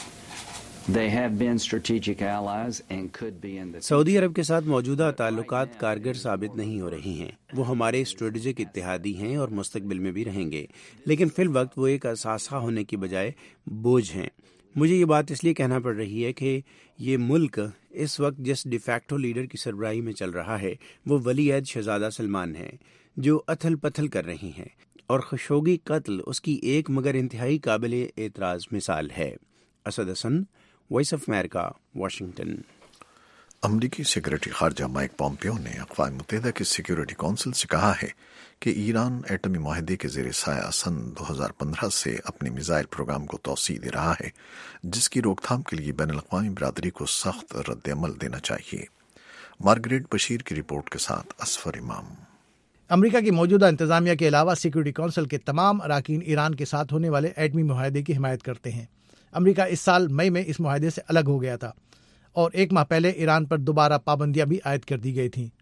S15: They have been strategic allies and could be in the
S13: سعودی عرب کے ساتھ موجودہ تعلقات کارگر ثابت نہیں ہو رہی ہیں۔ وہ ہمارے اسٹریٹجک اتحادی ہیں اور مستقبل میں بھی رہیں گے، لیکن فی الوقت وہ ایک اثاثہ ہونے کی بجائے بوجھ ہیں۔ مجھے یہ بات اس لیے کہنا پڑ رہی ہے کہ یہ ملک اس وقت جس ڈی فیکٹو لیڈر کی سربراہی میں چل رہا ہے وہ ولی عہد شہزادہ سلمان ہے، جو اتھل پتھل کر رہی ہیں، اور خشوگی قتل اس کی ایک مگر انتہائی قابل اعتراض مثال ہے۔ Asad Hasan, voice of America, Washington.
S1: امریکی سیکرٹری خارجہ مائک پومپیو نے اقوام متحدہ کی سیکیورٹی کونسل سے کہا ہے کہ ایران ایٹمی معاہدے کے زیر سایہ سن دو ہزار پندرہ سے اپنے میزائل پروگرام کو توسیع دے رہا ہے، جس کی روک تھام کے لیے بین الاقوامی برادری کو سخت رد عمل دینا چاہیے۔ مارگریٹ بشیر کی رپورٹ کے ساتھ اسفر امام۔
S16: امریکہ کی موجودہ انتظامیہ کے علاوہ سیکورٹی کونسل کے تمام اراکین ایران کے ساتھ ہونے والے ایٹمی معاہدے کی حمایت کرتے ہیں۔ امریکہ اس سال مئی میں اس معاہدے سے الگ ہو گیا تھا اور ایک ماہ پہلے ایران پر دوبارہ پابندیاں بھی عائد کر دی گئی تھیں۔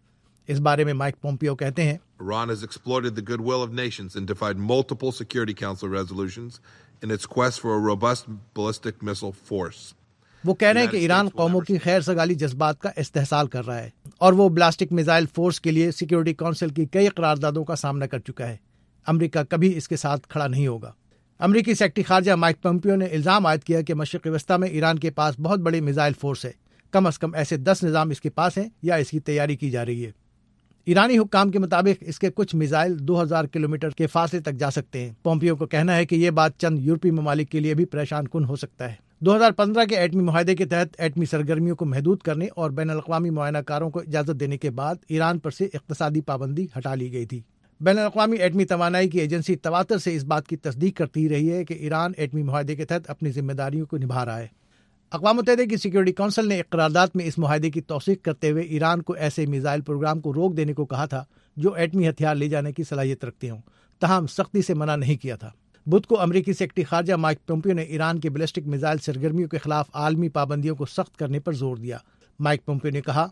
S16: इस बारे में माइक पोम्पियो कहते हैं,
S17: Iran has exploited the goodwill of nations and defied multiple Security Council resolutions in its quest for a robust ballistic missile force.
S16: वो कह रहे हैं कि ईरान कौमों की खैर सगाली जज्बात का इस्तेहसाल कर रहा है और वो बैलिस्टिक मिसाइल फोर्स के लिए सिक्योरिटी काउंसिल की कई करारदादों का सामना कर चुका है। अमेरिका कभी इसके साथ खड़ा नहीं होगा। अमेरिकी सेक्रेटरी खारजा माइक पोम्पियो ने इल्जाम आयद किया कि मशरिक़ वस्ता में ईरान के पास बहुत बड़ी मिसाइल फोर्स है, कम अज कम ऐसे दस निज़ाम इसके पास हैं या इसकी तैयारी की जा रही है। ईरानी हुक्काम के मुताबिक इसके कुछ मिसाइल दो हज़ार किलोमीटर के फासले तक जा सकते हैं। पोम्पियो को कहना है कि ये बात चंद यूरोपीय ममालिक के लिए भी परेशान कुन हो सकता है। दो हज़ार पंद्रह के एटमी मुआहदे के तहत एटमी सरगर्मियों को महदूद करने और बैनुल-अक़वामी मुआयनाकारों को इजाज़त देने के बाद ईरान पर से इक़्तिसादी पाबंदी हटा ली गई थी। बैनुल-अक़वामी एटमी तवानाई की एजेंसी तवातर से इस बात की तस्दीक करती रही है कि ईरान एटमी मुआहदे के तहत अपनी जिम्मेदारियों को निभा रहा है। अक़वाम मुत्तहिदा की सिक्योरिटी काउंसिल ने एक करारदाद में इस मुआहदे की तौसीक़ करते हुए ईरान को ऐसे मिसाइल प्रोग्राम को रोक देने को कहा था जो एटमी हथियार ले जाने की सलाहियत रखते हों, तहम सख्ती से मना नहीं किया था। बुध को अमेरिकी सेक्रेटरी खारजा माइक पोम्पियो ने ईरान के बैलिस्टिक मिसाइल सरगर्मियों के खिलाफ आलमी पाबंदियों को सख्त करने पर जोर दिया। माइक पोम्पियो ने कहा,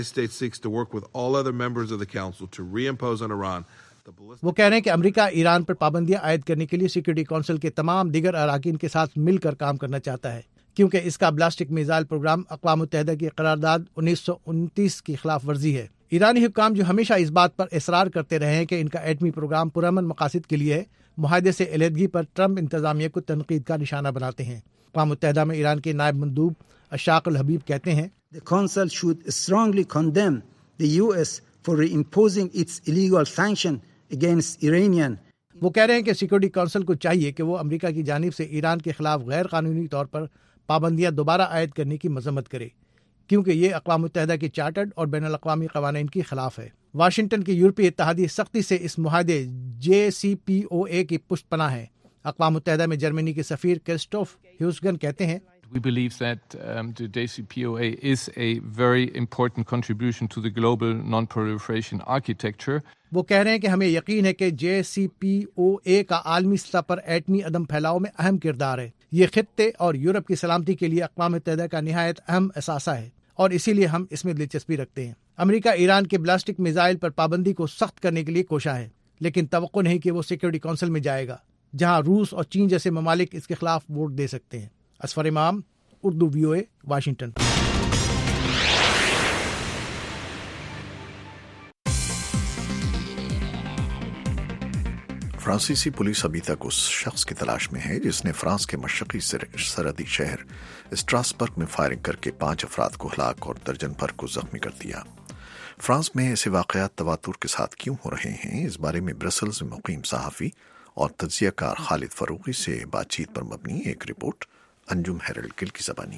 S16: वो कह रहे हैं कि अमेरिका ईरान पर पाबंदियां आयद करने के लिए सिक्योरिटी काउंसिल के तमाम दीगर अराकीन के साथ मिलकर काम करना चाहता है, क्योंकि इसका बैलिस्टिक मिसाइल प्रोग्राम अक़वाम मुत्तहिदा की करारदाद उन्नीस सौ उनतीस की खिलाफ वर्जी है। ईरानी हुक्काम जो हमेशा इस बात पर इसरार करते रहे हैं कि इनका एटमी प्रोग्राम पुरअमन मकासद के लिए है, मुआहदे से अलहदगी पर ट्रंप इंतजामिया को तनकीद का निशाना बनाते हैं। अक़वाम मुत्तहिदा में ईरान के नायब मंदूब अशाक अल हबीब कहते हैं,
S18: The Council should strongly condemn the U S for imposing its illegal sanction against Iranian.
S16: वो कह रहे हैं कि सिक्योरिटी काउंसिल को चाहिए कि वो अमेरिका की जानिब से ईरान के खिलाफ गैर कानूनी तौर पर पाबंदियां दोबारा आयद करने की मजम्मत करे, क्योंकि ये अक़वाम मुत्तहिदा के चार्टर्ड और बैनुल-अक़वामी क़वानीन के खिलाफ है। वाशिंगटन के यूरोपीय इत्तेहादी सख्ती से इस मुआहदे जे सी पी ओ ए की पुष्टपना है। अक़वाम मुत्तहिदा में जर्मनी के सफ़ीर क्रिस्टोफ ह्यूसगन कहते हैं,
S19: We believe that um, the J C P O A is a very important contribution to the global non-proliferation architecture.
S16: वो कह रहे हैं कि हमें यकीन है कि जे सी पी ओ ए का आलमी सतह पर एटमी अदम फैलाव में अहम किरदार है। ये खित्ते और यूरोप की सलामती के लिए अक़वाम मुत्तहिदा का निहायत अहम असासा है और इसीलिए हम इसमें दिलचस्पी रखते हैं। अमेरिका ईरान के बैलिस्टिक मिसाइल पर पाबंदी को सख्त करने के लिए कोशा है, लेकिन तवक्को नहीं कि वो सिक्योरिटी काउंसिल में जाएगा, जहां रूस और चीन जैसे ममालिक इसके खिलाफ वोट दे सकते हैं। Asfar Imam, Urdu VOA, Washington.
S1: फ्रांसीसी पुलिस अभी तक उस शख्स की तलाश में है जिसने फ्रांस के मशरकी सरहदी शहर स्ट्रासबर्ग में फायरिंग करके पांच अफराद को हलाक और दर्जन भर को जख्मी कर दिया। फ्रांस में ऐसे वाक़यात तवातुर के साथ क्यों हो रहे हैं, इस बारे में ब्रसल्स में मुक़ीम सहाफ़ी और तज्ज़ियाकार खालिद फ़रूकी से बातचीत पर मबनी एक रिपोर्ट अंजुम हेरल्ड किल की ज़बानी।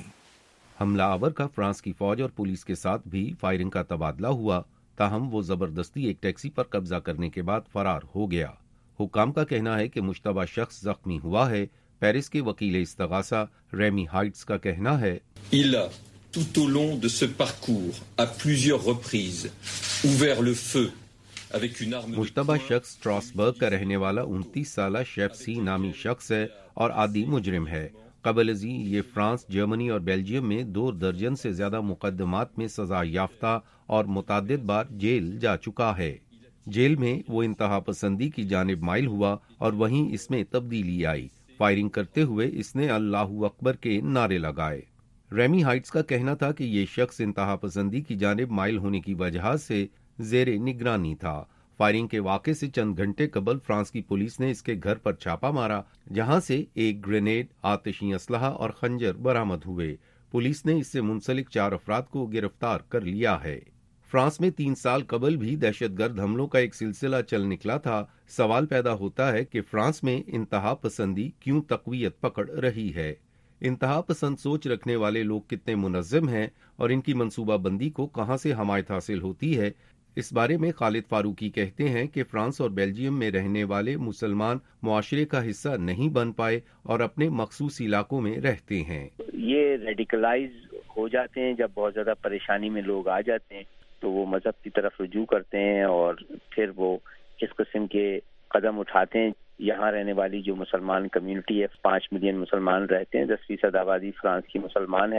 S20: हमलावर का फ्रांस की फौज और पुलिस के साथ भी फायरिंग का तबादला हुआ, ताहम वो जबरदस्ती एक टैक्सी पर कब्जा करने के बाद फरार हो गया। हुकाम का कहना है कि मुश्तबा शख्स जख्मी हुआ है। पेरिस के वकील इस्तगासा रेमी हाइट्स का कहना है,
S21: Il a tout au long de ce parcours à plusieurs reprises ouvert le feu avec une arme.
S20: Mushtaba शख्स स्ट्रासबर्ग का रहने वाला उनतीस साला शेफ सी नामी शख्स है और आदि मुजरिम है। कबल अजी ये फ्रांस, जर्मनी और बेल्जियम में दो दर्जन से ज्यादा मुकदमात में सजा याफ्ता और मुतादिद बार जेल जा चुका है। जेल में वो इंतहा पसंदी की जानिब माइल हुआ और वहीं इसमें तब्दीली आई। फायरिंग करते हुए इसने अल्लाहू अकबर के नारे लगाए। रेमी हाइट्स का कहना था कि ये शख्स इंतहा पसंदी की जानिब माइल होने की वजह से जेरे निगरानी था। फायरिंग के वाक़े से चंद घंटे कबल फ्रांस की पुलिस ने इसके घर पर छापा मारा, जहां से एक ग्रेनेड, आतिशी असलहा और खंजर बरामद हुए। पुलिस ने इससे मुंसलिक चार अफराद को गिरफ्तार कर लिया है। फ्रांस में तीन साल कबल भी दहशतगर्द हमलों का एक सिलसिला चल निकला था। सवाल पैदा होता है कि फ्रांस में इंतहा पसंदी क्यों तक़वियत पकड़ रही है। इंतहा पसंद सोच रखने वाले लोग कितने मुनज़्ज़म हैं और इनकी मनसूबाबंदी को कहां से हमायत हासिल होती है। इस बारे में खालिद फारूकी कहते हैं कि फ्रांस और बेल्जियम में रहने वाले मुसलमान मुआशरे का हिस्सा नहीं बन पाए और अपने मखसूस इलाकों में रहते हैं।
S22: ये रेडिकलाइज हो जाते हैं जब बहुत ज्यादा परेशानी में लोग आ जाते हैं, तो वो मजहब की तरफ रुजू करते हैं और फिर वो इस किस्म के कदम उठाते हैं। यहाँ रहने वाली जो मुसलमान कम्युनिटी है, पाँच मिलियन मुसलमान रहते हैं, दस फीसद आबादी फ्रांस की मुसलमान है।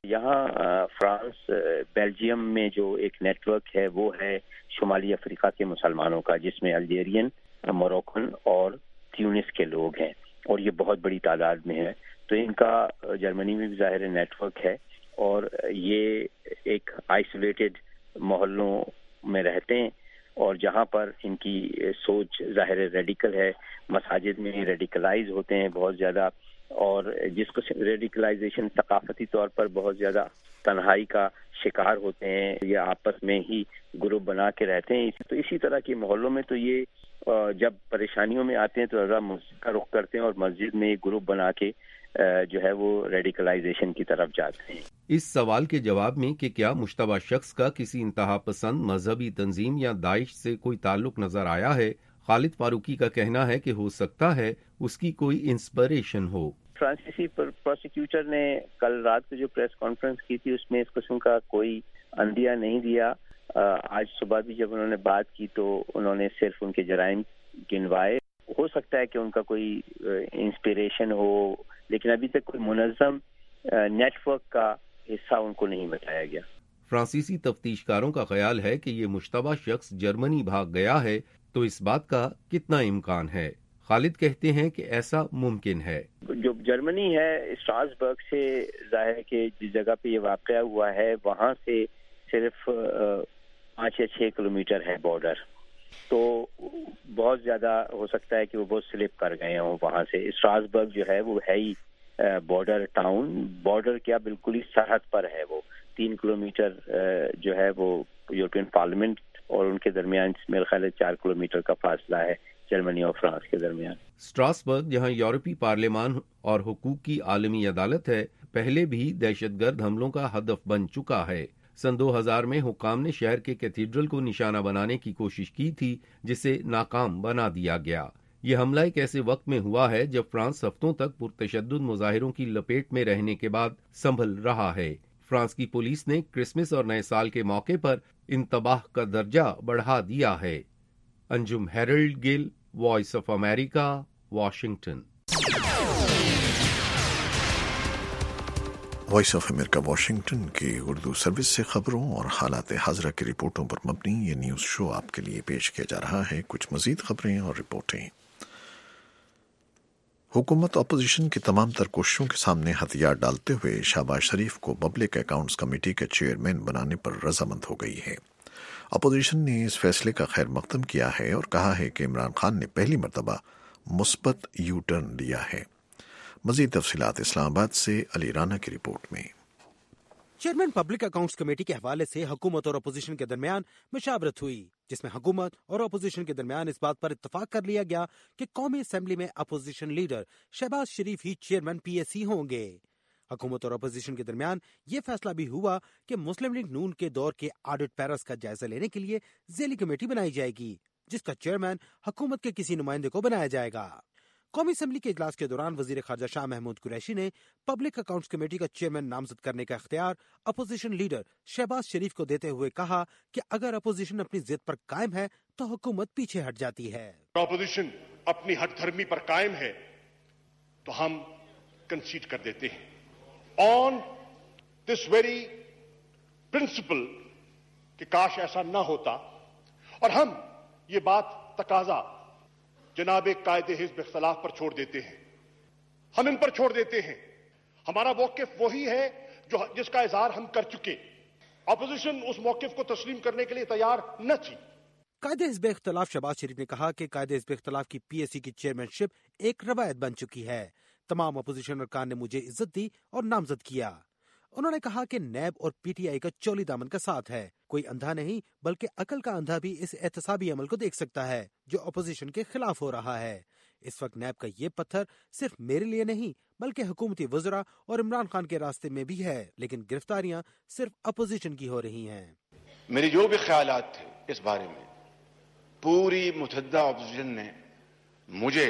S22: یہاں فرانس بیلجیم میں جو ایک نیٹ ورک ہے وہ ہے شمالی افریقہ کے مسلمانوں کا، جس میں الجیرین، موروکن اور تیونس کے لوگ ہیں، اور یہ بہت بڑی تعداد میں ہے. تو ان کا جرمنی میں بھی ظاہر نیٹ ورک ہے، اور یہ ایک آئسولیٹڈ محلوں میں رہتے ہیں، اور جہاں پر ان کی سوچ ظاہر ریڈیکل ہے. مساجد میں ریڈیکلائز ہوتے ہیں بہت زیادہ، اور جس کو ریڈیکلائزیشن ثقافتی طور پر بہت زیادہ تنہائی کا شکار ہوتے ہیں، یہ آپس میں ہی گروپ بنا کے رہتے ہیں. تو اسی طرح کے محلوں میں تو یہ جب پریشانیوں میں آتے ہیں تو ذرا مسجد کا رخ کرتے ہیں، اور مسجد میں ایک گروپ بنا کے جو ہے وہ ریڈیکلائزیشن کی طرف جاتے ہیں.
S20: اس سوال کے جواب میں کہ کیا مشتبہ شخص کا کسی انتہا پسند مذہبی تنظیم یا داعش سے کوئی تعلق نظر آیا ہے، خالد فاروقی کا کہنا ہے کہ ہو سکتا ہے اس کی کوئی انسپریشن ہو.
S22: فرانسیسی پروسیکیوٹر نے کل رات کو جو پریس کانفرنس کی تھی اس میں اس قسم کا کوئی اندیہ نہیں دیا. آج صبح بھی جب انہوں نے بات کی تو انہوں نے صرف ان کے جرائم گنوائے. ہو سکتا ہے کہ ان کا کوئی انسپریشن ہو، لیکن ابھی تک کوئی منظم نیٹ ورک کا حصہ ان کو نہیں بتایا گیا.
S20: فرانسیسی تفتیشکاروں کا خیال ہے کہ یہ مشتبہ شخص جرمنی بھاگ گیا ہے، تو اس بات کا کتنا امکان ہے؟ خالد کہتے ہیں کہ ایسا ممکن ہے.
S22: جو جرمنی ہے اسٹراسبرگ سے ظاہر کہ جس جگہ پہ یہ واقعہ ہوا ہے وہاں سے صرف پانچ یا چھ کلومیٹر ہے بارڈر، تو بہت زیادہ ہو سکتا ہے کہ وہ بہت سلپ کر گئے ہوں وہاں سے. اسٹراسبرگ جو ہے وہ ہے ہی بارڈر ٹاؤن، بارڈر کیا بالکل ہی سرحد پر ہے. وہ تین کلومیٹر جو ہے وہ یورپین پارلیمنٹ اور ان کے درمیان میرے خیال ہے چار کلومیٹر کا فاصلہ ہے جرمنی اور فرانس کے درمیان.
S20: اسٹراسبرگ جہاں یورپی پارلیمان اور حقوق کی عالمی عدالت ہے، پہلے بھی دہشت گرد حملوں کا ہدف بن چکا ہے. سن دو ہزار میں حکام نے شہر کے کیتھیڈرل کو نشانہ بنانے کی کوشش کی تھی، جسے ناکام بنا دیا گیا. یہ حملہ ایک ایسے وقت میں ہوا ہے جب فرانس ہفتوں تک پرتشدد مظاہروں کی لپیٹ میں رہنے کے بعد سنبھل رہا ہے. فرانس کی پولیس نے کرسمس اور نئے سال کے موقع پر انتباہ کا درجہ بڑھا دیا ہے. Anjum Herald Gill, voice of America, Washington.
S1: Voice of America Washington کی اردو سروس سے خبروں اور حالات حاضرہ کی رپورٹوں پر مبنی یہ نیوز شو آپ کے لیے پیش کیا جا رہا ہے. کچھ مزید خبریں اور رپورٹیں. حکومت اپوزیشن کی تمام تر کوششوں کے سامنے ہتھیار ڈالتے ہوئے شہباز شریف کو پبلک اکاؤنٹس کمیٹی کے چیئرمین بنانے پر رضامند ہو گئی ہے. اپوزیشن نے اس فیصلے کا خیر مقدم کیا ہے اور کہا ہے کہ عمران خان نے پہلی مرتبہ مثبت یو ٹرن لیا ہے. مزید تفصیلات اسلام آباد سے علی رانا کی رپورٹ میں.
S3: چیئرمین پبلک اکاؤنٹس کمیٹی کے حوالے سے حکومت اور اپوزیشن کے درمیان مشاورت ہوئی، جس میں حکومت اور اپوزیشن کے درمیان اس بات پر اتفاق کر لیا گیا کہ قومی اسمبلی میں اپوزیشن لیڈر شہباز شریف ہی چیئرمین پی ایس سی ہوں گے. حکومت اور اپوزیشن کے درمیان یہ فیصلہ بھی ہوا کہ مسلم لیگ نون کے دور کے آڈٹ پیرس کا جائزہ لینے کے لیے ذیلی کمیٹی بنائی جائے گی، جس کا چیئرمین حکومت کے کسی نمائندے کو بنایا جائے گا. قومی اسمبلی کے اجلاس کے دوران وزیر خارجہ شاہ محمود قریشی نے پبلک اکاؤنٹس کمیٹی کا چیئرمین نامزد کرنے کا اختیار اپوزیشن لیڈر شہباز شریف کو دیتے ہوئے کہا کہ اگر اپوزیشن اپنی ضد پر قائم ہے تو حکومت پیچھے ہٹ جاتی ہے.
S2: اپوزیشن اپنی ہٹ دھرمی پر قائم ہے تو ہم کنسیڈ کر دیتے ہیں. آن دس ویری پرنسپل کہ کاش ایسا نہ ہوتا، اور ہم یہ بات تقاضا جناب قائد حزب اختلاف پر چھوڑ دیتے ہیں، ہم ان پر چھوڑ دیتے ہیں. ہمارا موقف وہی ہے جو جس کا اظہار ہم کر چکے. اپوزیشن اس موقف کو تسلیم کرنے کے لیے تیار نہ تھی.
S3: قائد حزب اختلاف شہباز شریف نے کہا کہ قائد حزب اختلاف کی پی ایس سی کی چیئرمین شپ ایک روایت بن چکی ہے. تمام اپوزیشن ارکان نے مجھے عزت دی اور نامزد کیا. انہوں نے کہا کہ نیب اور پی ٹی آئی کا چولی دامن کا ساتھ ہے. کوئی اندھا نہیں بلکہ عقل کا اندھا بھی اس احتسابی عمل کو دیکھ سکتا ہے جو اپوزیشن کے خلاف ہو رہا ہے. اس وقت نیب کا یہ پتھر صرف میرے لیے نہیں بلکہ حکومتی وزراء اور عمران خان کے راستے میں بھی ہے، لیکن گرفتاریاں صرف اپوزیشن کی ہو رہی ہیں.
S2: میرے جو بھی خیالات تھے اس بارے میں، پوری متحدہ اپوزیشن نے مجھے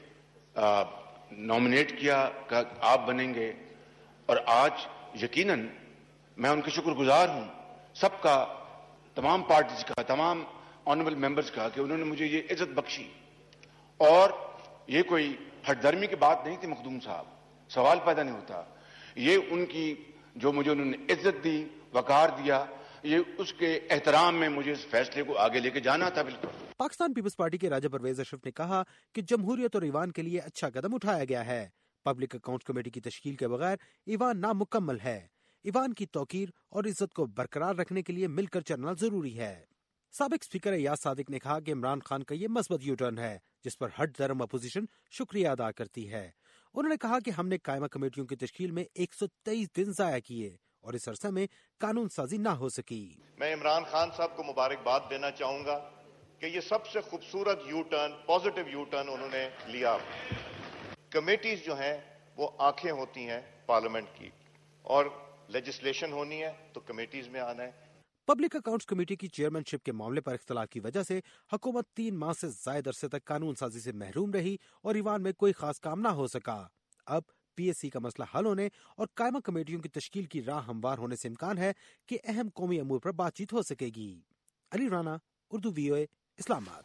S2: نامنیٹ کیا کہ آپ بنیں گے، اور آج یقیناً میں ان کے شکر گزار ہوں سب کا، تمام پارٹیز کا، تمام آنریبل ممبرز کا، کہ انہوں نے مجھے یہ عزت بخشی. اور یہ کوئی ہٹ درمی کی بات نہیں تھی مخدوم صاحب، سوال پیدا نہیں ہوتا. یہ ان کی
S4: جو مجھے انہوں نے عزت دی، وقار دیا، یہ اس کے احترام میں مجھے اس فیصلے کو آگے لے کے جانا تھا. بالکل.
S3: پاکستان پیپلز پارٹی کے راجہ پرویز اشرف نے کہا کہ جمہوریت اور ایوان کے لیے اچھا قدم اٹھایا گیا ہے. پبلک اکاؤنٹس کمیٹی کی تشکیل کے بغیر ایوان نامکمل ہے. ایوان کی توقیر اور عزت کو برقرار رکھنے کے لیے مل کر چلنا ضروری ہے. سابق اسپیکر ایاز صادق نے کہا کہ عمران خان کا یہ مثبت یو ٹرن ہے جس پر ہر دھرم اپوزیشن شکریہ ادا کرتی ہے. انہوں نے کہا کہ ہم نے قائمہ کمیٹیوں کی تشکیل میں ایک سو تیئیس دن ضائع کیے اور اس عرصے میں قانون سازی نہ ہو سکی.
S2: میں عمران خان صاحب کو مبارکباد دینا چاہوں گا کہ یہ سب سے خوبصورت U turn, positive U turn انہوں نے لیا. کمیٹیز جو ہیں وہ آنکھیں ہوتی ہیں پارلیمنٹ کی، اور لیجسلیشن ہونی ہے تو کمیٹیز میں آنا ہے.
S3: پبلک اکاؤنٹس کمیٹی کی چیئرمین شپ کے معاملے پر اختلاف کی وجہ سے حکومت تین ماہ سے زائد عرصے تک قانون سازی سے محروم رہی اور ایوان میں کوئی خاص کام نہ ہو سکا. اب پی ایس سی کا مسئلہ حل ہونے اور قائمہ کمیٹیوں کی تشکیل کی راہ ہموار ہونے سے امکان ہے کہ اہم قومی امور پر بات چیت ہو سکے گی. علی رانا، اردو وی او اے، اسلام آباد.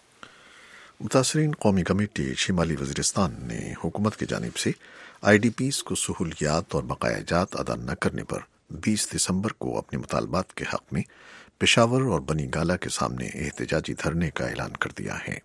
S1: متاثرین قومی کمیٹی شمالی وزیرستان نے حکومت کی جانب سے آئی ڈی پیز کو سہولیات اور بقایا جات ادا نہ کرنے پر بیس دسمبر کو اپنے مطالبات کے حق میں پشاور اور بنی گالہ کے سامنے احتجاجی دھرنے کا اعلان کر دیا ہے.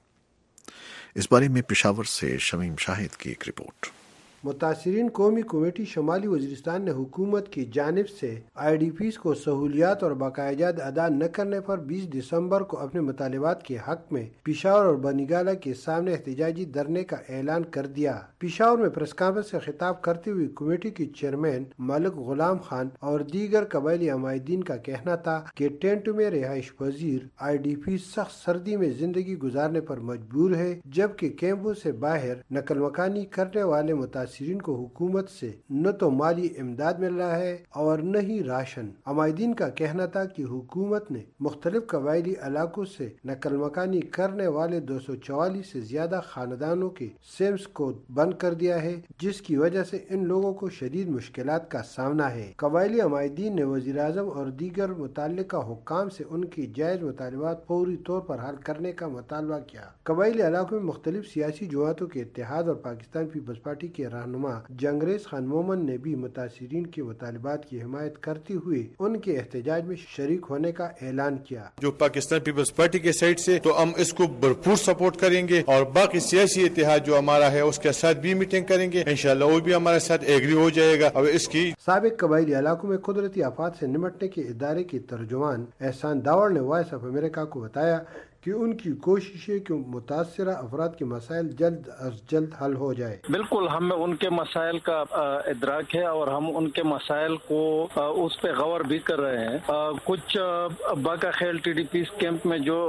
S1: اس بارے میں پشاور سے شمیم شاہد کی ایک رپورٹ.
S5: متاثرین قومی کمیٹی شمالی وزیرستان نے حکومت کی جانب سے آئی ڈی پیز کو سہولیات اور بقایا جات ادا نہ کرنے پر بیس دسمبر کو اپنے مطالبات کے حق میں پشاور اور بنیگالہ کے سامنے احتجاجی دھرنے کا اعلان کر دیا. پشاور میں پریس کانفرنس سے خطاب کرتے ہوئے کمیٹی کے چیئرمین ملک غلام خان اور دیگر قبائلی عمائدین کا کہنا تھا کہ ٹینٹ میں رہائش پذیر آئی ڈی پیز سخت سردی میں زندگی گزارنے پر مجبور ہے، جبکہ کیمپوں سے باہر نقل مکانی کرنے والے متاثرین متاثرین کو حکومت سے نہ تو مالی امداد مل رہا ہے اور نہ ہی راشن. عمائدین کا کہنا تھا کہ حکومت نے مختلف قبائلی علاقوں سے نقل مکانی کرنے والے دو سو چوالیس سے زیادہ خاندانوں کے سیمس کو بند کر دیا ہے، جس کی وجہ سے ان لوگوں کو شدید مشکلات کا سامنا ہے. قبائلی عمائدین نے وزیر اعظم اور دیگر متعلقہ حکام سے ان کی جائز مطالبات فوری طور پر حل کرنے کا مطالبہ کیا. قبائلی علاقوں میں مختلف سیاسی جماعتوں کے اتحاد اور پاکستان پیپلز پارٹی کے رہنما جنگریز خان مومن نے بھی متاثرین کے مطالبات کی حمایت کرتے ہوئے ان کے احتجاج میں شریک ہونے کا اعلان کیا.
S23: جو پاکستان پیپلز پارٹی کے سائڈ سے تو ہم اس کو بھرپور سپورٹ کریں گے اور باقی سیاسی اتحاد جو ہمارا ہے اس کے ساتھ بھی میٹنگ کریں گے، انشاءاللہ وہ بھی ہمارے ساتھ ایگری ہو جائے گا. اب اس کی
S5: سابق قبائلی علاقوں میں قدرتی آفات سے نمٹنے کے ادارے کے ترجمان احسان داوڑ نے وائس آف امریکہ کو بتایا کہ ان کی کوشش ہے کہ متاثرہ افراد کے مسائل جلد از جلد حل ہو جائے.
S24: بالکل ہمیں ان کے مسائل کا ادراک ہے اور ہم ان کے مسائل کو اس پہ غور بھی کر رہے ہیں. کچھ Baka Khel T D P camp میں جو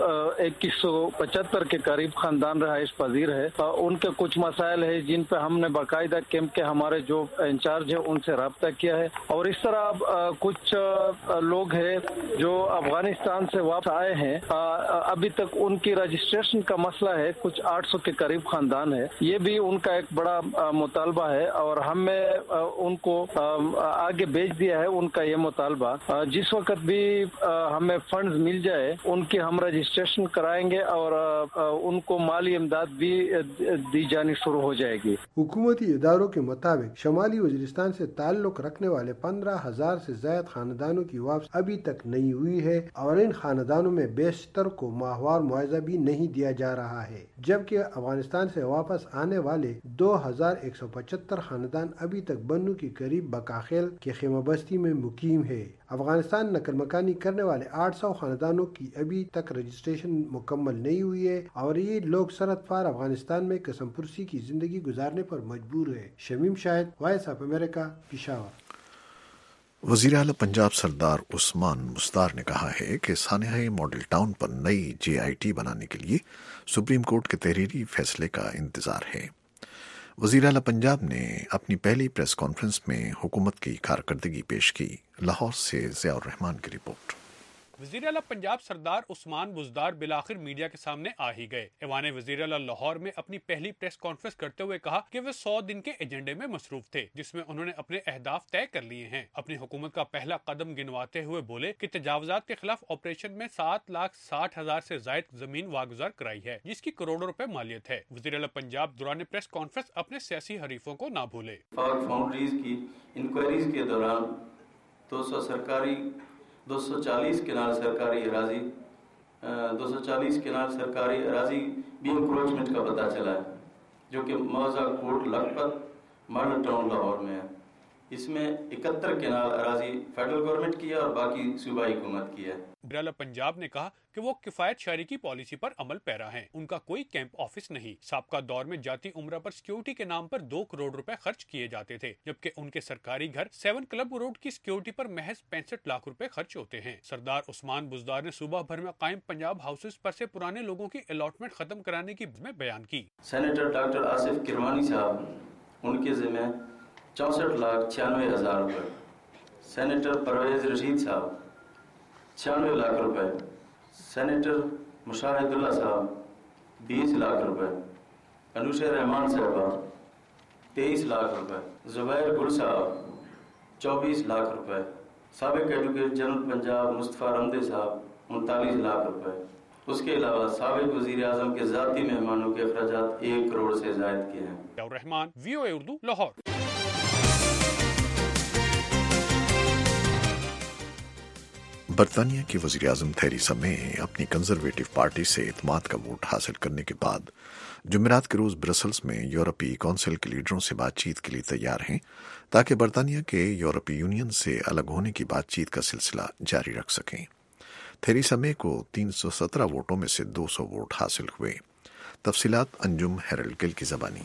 S24: اکیس سو پچہتر کے قریب خاندان رہائش پذیر ہے، ان کے کچھ مسائل ہے جن پہ ہم نے باقاعدہ کیمپ کے ہمارے جو انچارج ہے ان سے رابطہ کیا ہے. اور اس طرح کچھ لوگ ہیں جو افغانستان سے واپس آئے ہیں، ابھی تک ان کی رجسٹریشن کا مسئلہ ہے. کچھ آٹھ سو کے قریب خاندان ہے، یہ بھی ان کا ایک بڑا مطالبہ ہے اور ہم نے ان کو آگے بھیج دیا ہے ان کا یہ مطالبہ. جس وقت بھی ہمیں فنڈز مل جائے ان کی ہم رجسٹریشن کرائیں گے اور ان کو مالی امداد بھی دی جانی شروع ہو جائے گی.
S5: حکومتی اداروں کے مطابق شمالی وزیرستان سے تعلق رکھنے والے پندرہ ہزار سے زائد خاندانوں کی واپس ابھی تک نہیں ہوئی ہے اور ان خاندانوں میں بیشتر کو ماہوار معاوضہ بھی نہیں دیا جا رہا ہے، جبکہ افغانستان سے واپس آنے والے دو ہزار ایک سو پچہتر خاندان ابھی تک بنو کے قریب بکاخیل کے خیمہ بستی میں مقیم ہے. افغانستان نقل مکانی کرنے والے آٹھ سو خاندانوں کی ابھی تک رجسٹریشن مکمل نہیں ہوئی ہے اور یہ لوگ سرحد پار افغانستان میں قسم پرسی کی زندگی گزارنے پر مجبور ہے. Shamim Shahid, voice of America, Peshawar.
S1: وزیر اعلی پنجاب سردار عثمان مستار نے کہا ہے کہ سانحہ ماڈل ٹاؤن پر نئی جے آئی ٹی بنانے کے لیے سپریم کورٹ کے تحریری فیصلے کا انتظار ہے. وزیر اعلی پنجاب نے اپنی پہلی پریس کانفرنس میں حکومت کی کارکردگی پیش کی. لاہور سے ضیاء الرحمان کی رپورٹ.
S6: وزیر اعلیٰ پنجاب سردار عثمان بزدار بالآخر میڈیا کے سامنے آ ہی گئے۔ ایوان وزیر اعلیٰ لاہور میں اپنی پہلی پریس کانفرنس کرتے ہوئے کہا کہ وہ سو دن کے ایجنڈے میں مصروف تھے، جس میں انہوں نے اپنے اہداف طے کر لیے ہیں۔ اپنی حکومت کا پہلا قدم گنواتے ہوئے بولے کہ تجاوزات کے خلاف آپریشن میں سات لاکھ ساٹھ ہزار سے زائد زمین واگزار کرائی ہے، جس کی کروڑوں روپے مالیت ہے۔ وزیر اعلیٰ پنجاب دوران پریس کانفرنس اپنے سیاسی حریفوں کو نہ بھولے۔
S7: پاک فاؤنڈریز کی انکوائریز کے دوران دو سو سرکاری دو سو چالیس کنال سرکاری اراضی دو سو چالیس کنال سرکاری اراضی بھی انکروچمنٹ کا پتہ چلا ہے، جو کہ موضع کوٹ لکھپت ماڈل ٹاؤن لاہور میں ہے۔ اس میں اکہتر کنال اراضی فیڈرل گورنمنٹ کی ہے اور باقی صوبائی حکومت کی ہے۔
S6: وزیر اعلیٰ پنجاب نے کہا کہ وہ کفایت شہری کی پالیسی پر عمل پیرا ہیں، ان کا کوئی کیمپ آفس نہیں۔ سابقہ دور میں جاتی عمرہ پر سیکیورٹی کے نام پر دو کروڑ روپے خرچ کیے جاتے تھے، جبکہ ان کے سرکاری گھر سیون کلب روڈ کی سیکیورٹی پر محض پینسٹھ لاکھ روپے خرچ ہوتے ہیں۔ سردار عثمان بزدار نے صوبہ بھر میں قائم پنجاب ہاؤسز پر سے پرانے لوگوں کی الاٹمنٹ ختم کرانے کی میں بیان کی۔
S7: سینیٹر ڈاکٹر آصف کرمانی صاحب، ان کے ذمہ چونسٹھ لاکھ چھیانوے ہزار روپے، سینیٹر پرویز رشید صاحب چھیانوے لاکھ روپے، سینیٹر مشاہد اللہ صاحب بیس لاکھ روپے، انوشا رحمان صاحبہ تیئیس لاکھ روپے، زبیر گل صاحب چوبیس لاکھ روپے، سابق ایڈوکیٹ جنرل پنجاب مصطفیٰ رمدے صاحب انتالیس لاکھ روپے۔ اس کے علاوہ سابق وزیر اعظم کے ذاتی مہمانوں کے اخراجات ایک کروڑ سے زائد کے ہیں۔
S6: ضیاء الرحمان، وی او اے اردو، لاہور۔
S1: برطانیہ کی وزیر اعظم تھیریسا مے اپنی کنزرویٹو پارٹی سے اعتماد کا ووٹ حاصل کرنے کے بعد جمعرات کے روز برسلز میں یورپی کونسل کے لیڈروں سے بات چیت کے لیے تیار ہیں، تاکہ برطانیہ کے یورپی یونین سے الگ ہونے کی بات چیت کا سلسلہ جاری رکھ سکیں۔ تھیریسا مے کو تین سو سترہ ووٹوں میں سے دو سو ووٹ حاصل ہوئے۔ تفصیلات انجم ہیرلڈ گل کی زبانی۔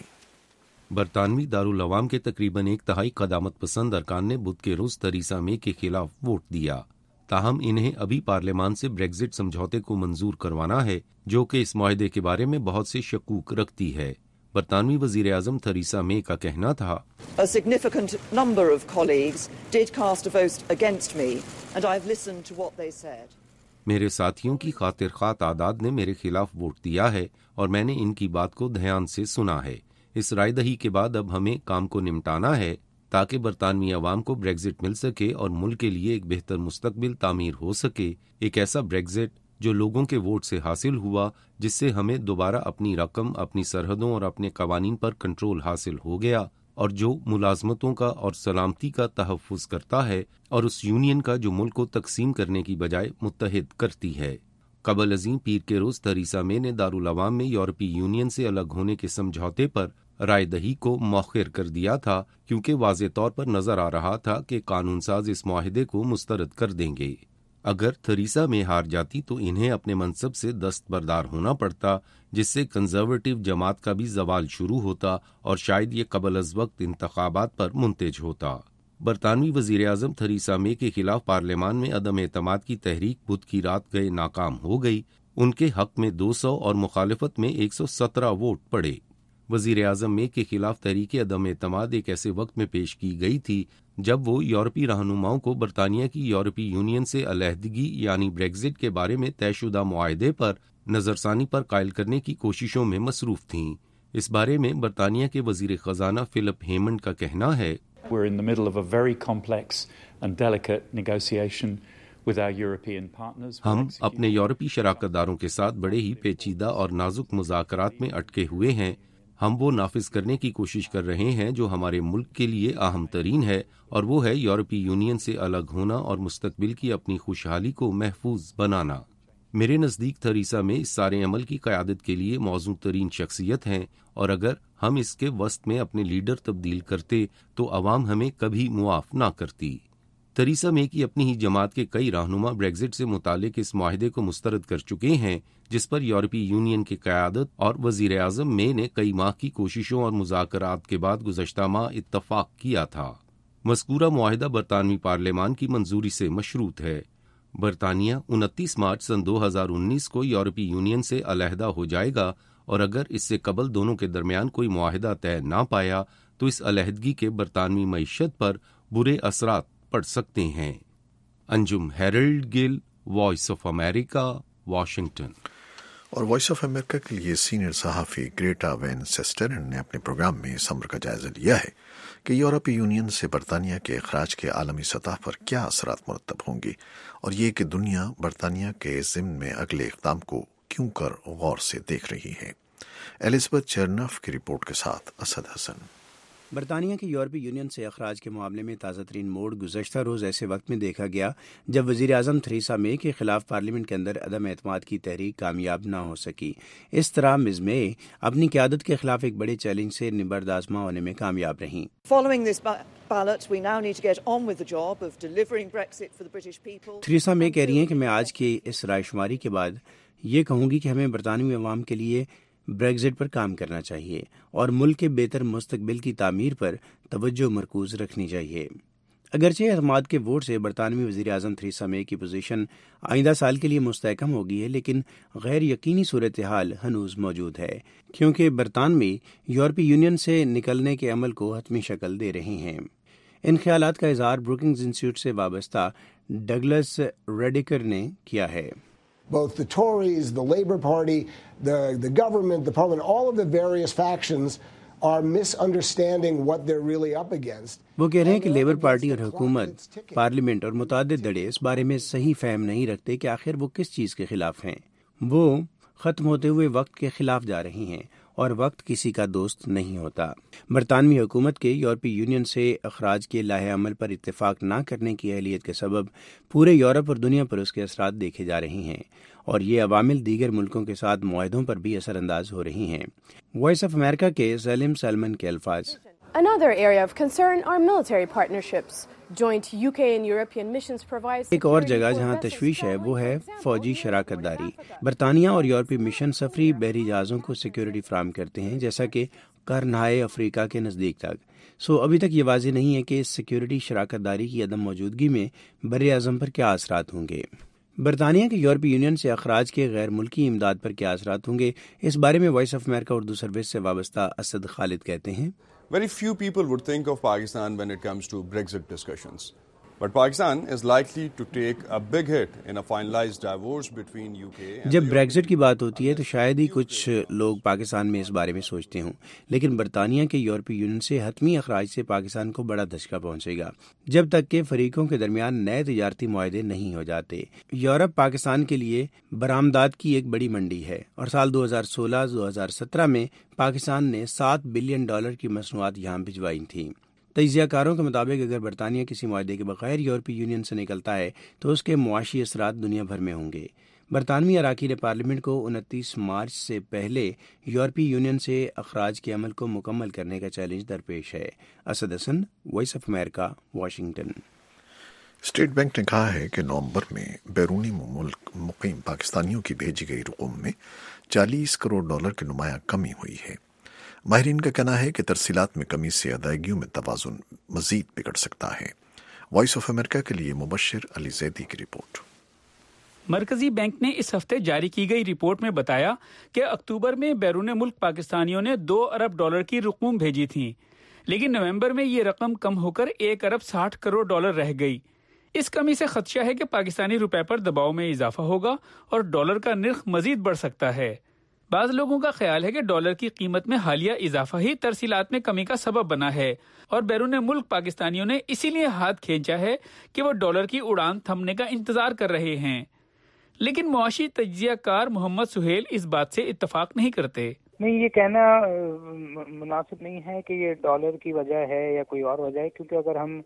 S20: برطانوی دارالعوام کے تقریباً ایک تہائی قدامت پسند ارکان نے بدھ کے روز تھیریسا مے کے خلاف ووٹ دیا، تاہم انہیں ابھی پارلیمان سے بریگزٹ سمجھوتے کو منظور کروانا ہے، جو کہ اس معاہدے کے بارے میں بہت سے شکوک رکھتی ہے۔ برطانوی وزیر اعظم تھیریسا مے کا کہنا تھا،
S8: A significant number of colleagues did cast a vote against me and I've listened to what they said.
S20: میرے ساتھیوں کی خاطر خواہ تعداد نے میرے خلاف ووٹ دیا ہے اور میں نے ان کی بات کو دھیان سے سنا ہے۔ اس رائے دہی کے بعد اب ہمیں کام کو نمٹانا ہے تاکہ برطانوی عوام کو بریگزٹ مل سکے اور ملک کے لیے ایک بہتر مستقبل تعمیر ہو سکے، ایک ایسا بریگزٹ جو لوگوں کے ووٹ سے حاصل ہوا، جس سے ہمیں دوبارہ اپنی رقم، اپنی سرحدوں اور اپنے قوانین پر کنٹرول حاصل ہو گیا، اور جو ملازمتوں کا اور سلامتی کا تحفظ کرتا ہے، اور اس یونین کا جو ملک کو تقسیم کرنے کی بجائے متحد کرتی ہے۔ قبل ازیں پیر کے روز تھیریسا مے نے دارالعوام میں یورپی یونین سے الگ ہونے کے سمجھوتے پر رائے دہی کو مؤخر کر دیا تھا، کیونکہ واضح طور پر نظر آ رہا تھا کہ قانون ساز اس معاہدے کو مسترد کر دیں گے۔ اگر تھیریسا مے ہار جاتی تو انہیں اپنے منصب سے دستبردار ہونا پڑتا، جس سے کنزرویٹو جماعت کا بھی زوال شروع ہوتا اور شاید یہ قبل از وقت انتخابات پر منتج ہوتا۔ برطانوی وزیر اعظم تھیریسا مے کے خلاف پارلیمان میں عدم اعتماد کی تحریک بدھ کی رات گئے ناکام ہو گئی۔ ان کے حق میں دو سو اور مخالفت میں ایک سو سترہ ووٹ پڑے۔ وزیر اعظم مے کے خلاف تحریک عدم اعتماد ایک ایسے وقت میں پیش کی گئی تھی جب وہ یورپی رہنماؤں کو برطانیہ کی یورپی یونین سے علیحدگی یعنی بریگزٹ کے بارے میں طے شدہ معاہدے پر نظر ثانی پر قائل کرنے کی کوششوں میں مصروف تھیں۔ اس بارے میں برطانیہ کے وزیر خزانہ فلپ ہیمنڈ کا کہنا ہے،
S9: We're in the middle of a very complex and delicate negotiation with our European partners.
S20: ہم اپنے یورپی شراکت داروں کے ساتھ بڑے ہی پیچیدہ اور نازک مذاکرات میں اٹکے ہوئے ہیں۔ ہم وہ نافذ کرنے کی کوشش کر رہے ہیں جو ہمارے ملک کے لیے اہم ترین ہے، اور وہ ہے یورپی یونین سے الگ ہونا اور مستقبل کی اپنی خوشحالی کو محفوظ بنانا۔ میرے نزدیک تھیریسا مے اس سارے عمل کی قیادت کے لیے موزوں ترین شخصیت ہیں، اور اگر ہم اس کے وسط میں اپنے لیڈر تبدیل کرتے تو عوام ہمیں کبھی معاف نہ کرتی۔ تھیریسا مے کی اپنی ہی جماعت کے کئی رہنما بریگزٹ سے متعلق اس معاہدے کو مسترد کر چکے ہیں، جس پر یورپی یونین کی قیادت اور وزیر اعظم مے نے کئی ماہ کی کوششوں اور مذاکرات کے بعد گزشتہ ماہ اتفاق کیا تھا۔ مذکورہ معاہدہ برطانوی پارلیمان کی منظوری سے مشروط ہے۔ برطانیہ انتیس مارچ سن دو ہزار انیس کو یورپی یونین سے علیحدہ ہو جائے گا، اور اگر اس سے قبل دونوں کے درمیان کوئی معاہدہ طے نہ پایا تو اس علیحدگی کے برطانوی معیشت پر برے اثرات پڑ سکتے ہیں۔ Anjum Herald Gill, voice of America, Washington.
S1: और वॉइस ऑफ अमेरिका के लिए सीनियर सहाफ़ी ग्रेटा वैन सेस्टेरन ने अपने प्रोग्राम में इस अमर का जायजा लिया है कि यूरोपीय यूनियन से बरतानिया के अखराज के आलमी सतह पर क्या असरात मुरतब होंगे और ये कि दुनिया बरतानिया के ज़िम्न में अगले इक़दाम को क्यों कर गौर से देख रही है। एलिज़ाबेथ चेरनफ की रिपोर्ट के साथ असद हसन।
S13: बरतानिया के यूरोपीय यूनियन से अखराज के मामले में ताज़ा तरीन मोड़ गुज़श्ता रोज़ ऐसे वक्त में देखा गया जब वज़ीर आज़म थेरेसा मे के खिलाफ पार्लियामेंट के अंदर अदम एतमाद की तहरीक कामयाब न हो सकी। इस तरह मिस मे अपनी क़यादत के खिलाफ एक बड़े चैलेंज से निबर्द आज़मा होने में कामयाब रहीं। थेरेसा मे कह रही हैं कि मैं आज की इस रायशुमारी के बाद ये कहूँगी कि हमें बरतानवी अवाम के लिए ब्रेग्जिट पर काम करना चाहिए और मुल्क के बेहतर मुस्तकबिल की तामीर पर तवज्जो मरकूज रखनी चाहिए। अगरचे एतमाद के वोट से बरतानवी वज़ीर आज़म थेरेसा मे की पोजीशन आइंदा साल के लिए मुस्तहकम हो गई है, लेकिन गैर यकीनी सूरत हाल हनूज मौजूद है क्योंकि बरतानवी यूरोपीय यूनियन से निकलने के अमल को हतमी शक्ल दे रहे हैं। इन ख्यालात का इजहार ब्रुकिंग्स इंस्टीट्यूट से वाबस्ता डगलस रेडिकर ने किया है।
S10: Both the Tories, the Labour Party, the, the government, the parliament, all of the various factions are misunderstanding what they're really up against.
S13: वो कह रहे हैं कि लेबर पार्टी और हुकूमत, पार्लियामेंट और मुतादिद धड़े इस बारे में सही फहम नहीं रखते कि आखिर वो किस चीज़ के खिलाफ हैं। वो ख़त्म होते हुए वक्त के खिलाफ जा रही हैं और वक्त किसी का दोस्त नहीं होता। बरतानवी हुकूमत के यूरोपीय यूनियन से अखराज के लाहे अमल पर इत्तेफाक न करने की अहलियत के सबब पूरे यूरोप और दुनिया पर उसके असरात देखे जा रहे हैं और ये अवामिल दीगर मुल्कों के साथ मुआहदों पर भी असरअंदाज हो रही हैं। वॉइस ऑफ अमेरिका के सलीम सलमान के अल्फाज।
S11: Another area of concern are military partnerships. Joint U K and European missions provide
S13: एक और जगह जहां तशवीश है वो है फौजी शराकत दारी। बरतानिया और यूरोपीय मिशन सफरी बहरी जहाज़ों को सिक्योरिटी फराहम करते हैं, जैसा कि करनहाए अफ्रीका के नज़दीक तक। सो अभी तक ये वाज़ेह नहीं है कि इस सिक्योरिटी शराकत दारी की अदम मौजूदगी में बर आज़म पर क्या असरात होंगे। बरतानिया के यूरोपीय यूनियन से अखराज के गैर मुल्की इमदाद पर क्या असरात होंगे, इस बारे में voice of America Urdu service से वाबस्ता असद खालिद कहते हैं।
S12: Very few people would think of Pakistan when it comes to Brexit discussions. But Pakistan is likely to take a big hit in a finalized divorce between U K and
S13: जब Brexit की बात होती है तो शायद ही कुछ लोग पाकिस्तान में इस बारे में सोचते हों, लेकिन बरतानिया के यूरोपीय यूनियन से हतमी अखराज से पाकिस्तान को बड़ा धचका पहुंचेगा जब तक के फरीकों के दरमियान नए तिजारती मुआहदे नहीं हो जाते। यूरोप पाकिस्तान के लिए बरामदात की एक बड़ी मंडी है और साल दो हज़ार सोलह दो हज़ार सत्रह में पाकिस्तान ने सात बिलियन डॉलर की मसनूआत यहाँ भिजवाई थी। तजियाकारों के मुताबिक अगर बरतानिया किसी मुआहदे के बगैर यूरोपीय यूनियन से निकलता है तो उसके मुआशी असरात दुनिया भर में होंगे। बरतानवी अराकीन पार्लियामेंट को उनतीस मार्च से पहले यूरोपीय यूनियन से अखराज के अमल को मुकम्मल करने का चैलेंज दरपेश है। Asad Hasan, voice of America, Washington.
S1: State bank ने कहा है कि नवंबर में बैरूनी मुल्क मुकीम पाकिस्तानियों की भेजी गई रकूम में चालीस करोड़ डॉलर की नुमाया कमी हुई है। माहिरीन का कहना है कि तरसीलात में कमी से अदायगियों में तवाज़ुन मजीद बिगड़ सकता है। वॉइस ऑफ अमेरिका के लिए मुबश्शिर अली जैदी की रिपोर्ट।
S14: मरकजी बैंक ने इस हफ्ते जारी की गई रिपोर्ट में बताया कि अक्टूबर में बैरून मुल्क पाकिस्तानियों ने दो अरब डॉलर की रकूम भेजी थी, लेकिन नवंबर में ये रकम कम होकर एक अरब साठ करोड़ डॉलर रह गई। इस कमी से खदशा है कि पाकिस्तानी रुपए पर दबाव में इजाफा होगा और डॉलर का निर्ख मजीद बढ़ सकता है। बाज़ लोगों का ख्याल है कि डॉलर की कीमत में हालिया इजाफा ही तरसीलात में कमी का सबब बना है और बैरून मुल्क पाकिस्तानियों ने इसीलिए हाथ खींचा है कि वो डॉलर की उड़ान थमने का इंतजार कर रहे हैं। लेकिन मुआशी तज्जियाकार मोहम्मद सुहेल इस बात से इत्तफाक नहीं करते।
S25: नहीं, ये कहना मुनासिब नहीं है कि ये डॉलर की वजह है या कोई और वजह है, क्योंकि अगर हम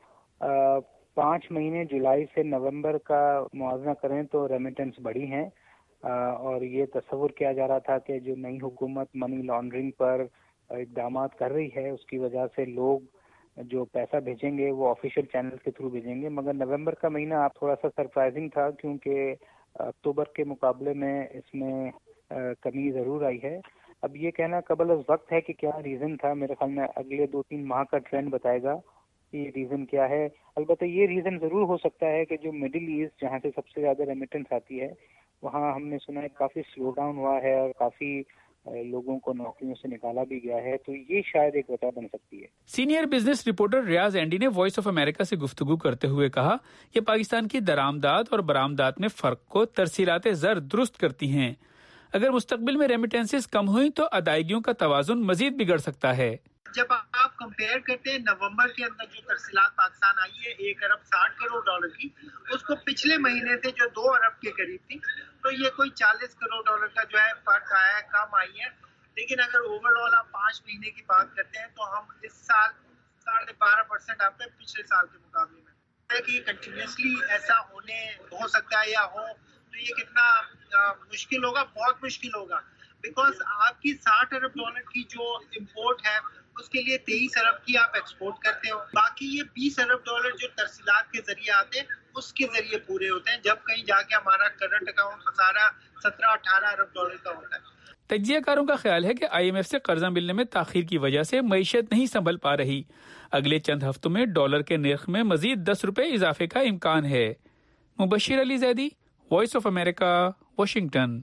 S25: पाँच महीने जुलाई से नवंबर का मुआवजा करें तो रेमिटेंस बढ़ी हैं और ये तस्वुर किया जा रहा था कि जो नई हुकूमत मनी लॉन्ड्रिंग पर इक़दाम कर रही है उसकी वजह से लोग जो पैसा भेजेंगे वो ऑफिशियल चैनल के थ्रू भेजेंगे, मगर नवंबर का महीना आप थोड़ा सा सरप्राइजिंग था क्योंकि अक्टूबर के मुकाबले में इसमें कमी ज़रूर आई है। अब ये कहना कबल अज़ वक्त है कि क्या रीज़न था, मेरे ख्याल में अगले दो तीन माह का ट्रेंड बताएगा कि रीज़न क्या है। अलबत्ता ये रीज़न ज़रूर हो सकता है कि जो मिडिल ईस्ट जहाँ से सबसे ज़्यादा रेमिटेंस आती है वहाँ हमने सुना है काफ़ी स्लो डाउन हुआ है और काफ़ी लोगों को नौकरियों से निकाला भी गया है, तो ये शायद एक वजह बन सकती है।
S14: Senior business reporter Riaz Andy ने वॉइस ऑफ अमेरिका से गुफ्तगू करते हुए कहा कि पाकिस्तान की दरामदात और बरामदात में फर्क को तरसीलाते ज़र दुरुस्त करती हैं। अगर मुस्तकबिल में रेमिटेंसेस कम हुई तो अदायगियों का तवाजुन मजीद बिगड़ सकता है।
S15: जब आप कंपेयर करते हैं नवंबर के अंदर जो तरसीलात पाकिस्तान आई है एक अरब साठ करोड़ डॉलर की, उसको पिछले महीने से जो दो अरब के करीब थी, तो ये कोई चालीस करोड़ डॉलर का जो है फर्क आया है, कम आई है। लेकिन अगर ओवरऑल आप पाँच महीने की बात करते हैं तो हम इस साल साढ़े बारह परसेंट आपके पिछले साल के मुकाबले में कि कंटिन्यूसली ऐसा होने हो सकता है या हो तो ये कितना आ, मुश्किल होगा, बहुत मुश्किल होगा। बिकॉज आपकी साठ अरब डॉलर की जो इम्पोर्ट है उसके लिए तेईस अरब की आप एक्सपोर्ट करते हो, बाकी ये बीस अरब डॉलर जो तरसीलात के जरिए आते हैं उसके जरिए पूरे होते हैं, जब कहीं जाके हमारा करंट अकाउंट खसारा सत्रह अठारह अरब डॉलर का होता है।
S14: तज्जियाकारों का ख्याल है कि आई एम एफ से कर्जा मिलने में ताखीर की वजह से मईशत नहीं संभल पा रही। अगले चंद हफ्तों में डॉलर के नर्ख में मजीद दस रुपए इजाफे का इम्कान है। Mubashir Ali Zaidi, voice of America, Washington.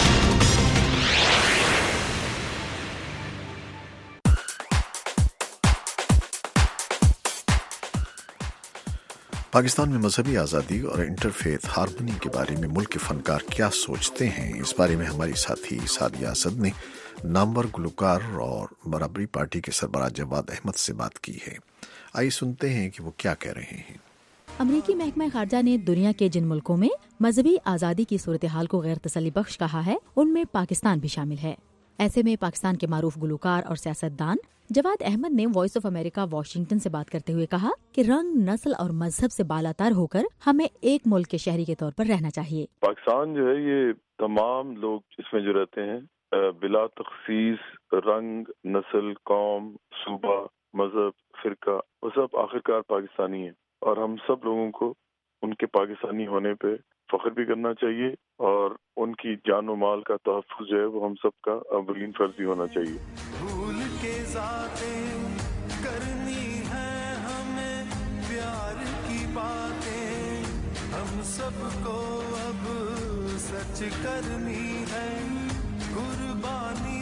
S1: Pakistan में मजहबी आज़ादी और इंटरफेथ हारमोनी के बारे में मुल्क के फनकार क्या सोचते हैं, इस बारे में हमारी साथी सादिया असद ने नामवर गुलकार और बराबरी पार्टी के सरबराह जवाद अहमद से बात की है। आइए सुनते हैं कि वो क्या कह रहे हैं।
S16: अमरीकी महकमा खारजा ने दुनिया के जिन मुल्कों में मजहबी आज़ादी की सूरत हाल को गैर तसल्ली बख्श कहा है उनमें पाकिस्तान भी शामिल है। ऐसे में पाकिस्तान के मारूफ गुलकार और सियासतदान जवाद अहमद ने वॉइस ऑफ अमेरिका वाशिंगटन से बात करते हुए कहा कि रंग, नस्ल और मजहब से बालातर होकर हमें एक मुल्क के शहरी के तौर पर रहना चाहिए।
S17: पाकिस्तान जो है ये तमाम लोग इसमें जो रहते हैं बिला तखसीस रंग, नस्ल, कौम, सूबा, मजहब, फिरका, वो सब आखिरकार पाकिस्तानी है और हम सब लोगों को उनके पाकिस्तानी होने पे फख्र भी करना चाहिए और उनकी जान और माल का तहफ़्फ़ुज़ जो है वो हम सब का अवलीन फर्ज भी होना चाहिए।
S18: भूल के ज़ातें करनी है हमें प्यार की बातें, हम सबको अब सच करनी है कुर्बानी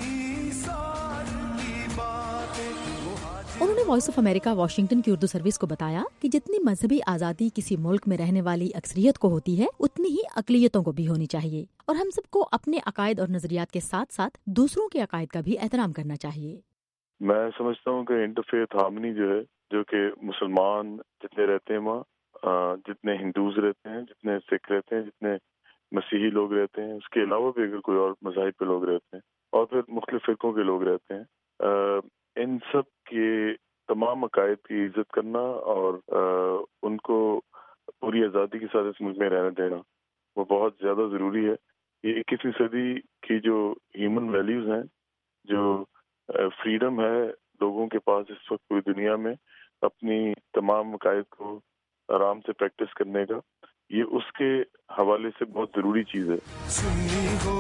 S18: ईसार की बातें।
S16: उन्होंने वॉइस ऑफ अमेरिका वाशिंगटन की उर्दू सर्विस को बताया कि जितनी मजहबी आज़ादी किसी मुल्क में रहने वाली अक्सरियत को होती है उतनी ही अक़लियतों को भी होनी चाहिए और हम सबको अपने अकायद और नजरियात के साथ साथ दूसरों के अकायद का भी एहतराम करना चाहिए।
S17: मैं समझता हूँ कि इंटरफेथ हार्मनी जो है, जो कि मुसलमान जितने रहते हैं वहाँ, जितने हिंदूज रहते हैं, जितने सिख रहते हैं, जितने मसीही लोग रहते हैं, उसके अलावा भी अगर कोई और मज़ाहिब के लोग रहते हैं और फिर मुख्तलिफ फ़िरक़ों के लोग रहते हैं, इन सब के तमाम अकायद की इज्जत करना और आ, उनको पूरी आज़ादी के साथ इस मुल्क में रहने देना वो बहुत ज़्यादा ज़रूरी है। ये इक्कीसवीं सदी की जो ह्यूमन वैल्यूज़ हैं, जो फ्रीडम है लोगों के पास इस वक्त पूरी दुनिया में अपनी तमाम अकायद को आराम से प्रैक्टिस करने का, ये उसके हवाले से बहुत ज़रूरी चीज़ है।
S18: सुन्नी हो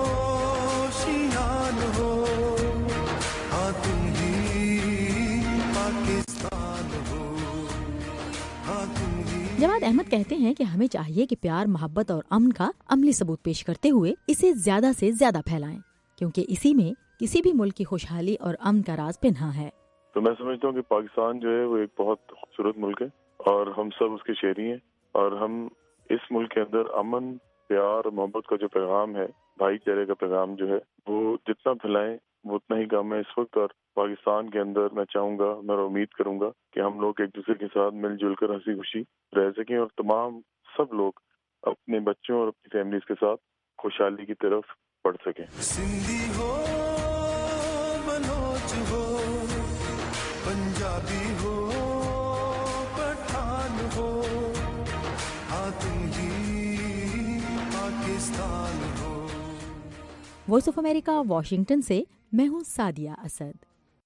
S18: शियान हो, हाँ तुम ही पाकिस्तान हो, हाँ तुम ही।
S16: जवाद अहमद कहते हैं कि हमें चाहिए कि प्यार, मोहब्बत और अमन का अमली सबूत पेश करते हुए इसे ज्यादा से ज्यादा फैलाएं, क्योंकि इसी में किसी भी मुल्क की खुशहाली और अमन का राज पिन्हा है।
S17: तो मैं समझता हूँ कि पाकिस्तान जो है वो एक बहुत खूबसूरत मुल्क है और हम सब उसके शहरी हैं और हम इस मुल्क के अंदर अमन, प्यार, मोहब्बत का जो पैगाम है, भाईचारे का पैगाम जो है, वो जितना फैलाएं वो उतना ही काम है इस वक्त। और पाकिस्तान के अंदर मैं चाहूँगा, मैं उम्मीद करूँगा कि हम लोग एक दूसरे के साथ मिलजुल कर हंसी खुशी रह सकें और तमाम सब लोग अपने बच्चों और अपनी फैमिलीज के साथ खुशहाली की तरफ बढ़ सकें।
S18: सिंधी हो, बलोच हो, पंजाबी हो, पठान हो, हाँ तुम ही पाकिस्तान हो।
S16: वॉइस ऑफ अमेरिका वाशिंगटन से मैं हूँ सादिया असद।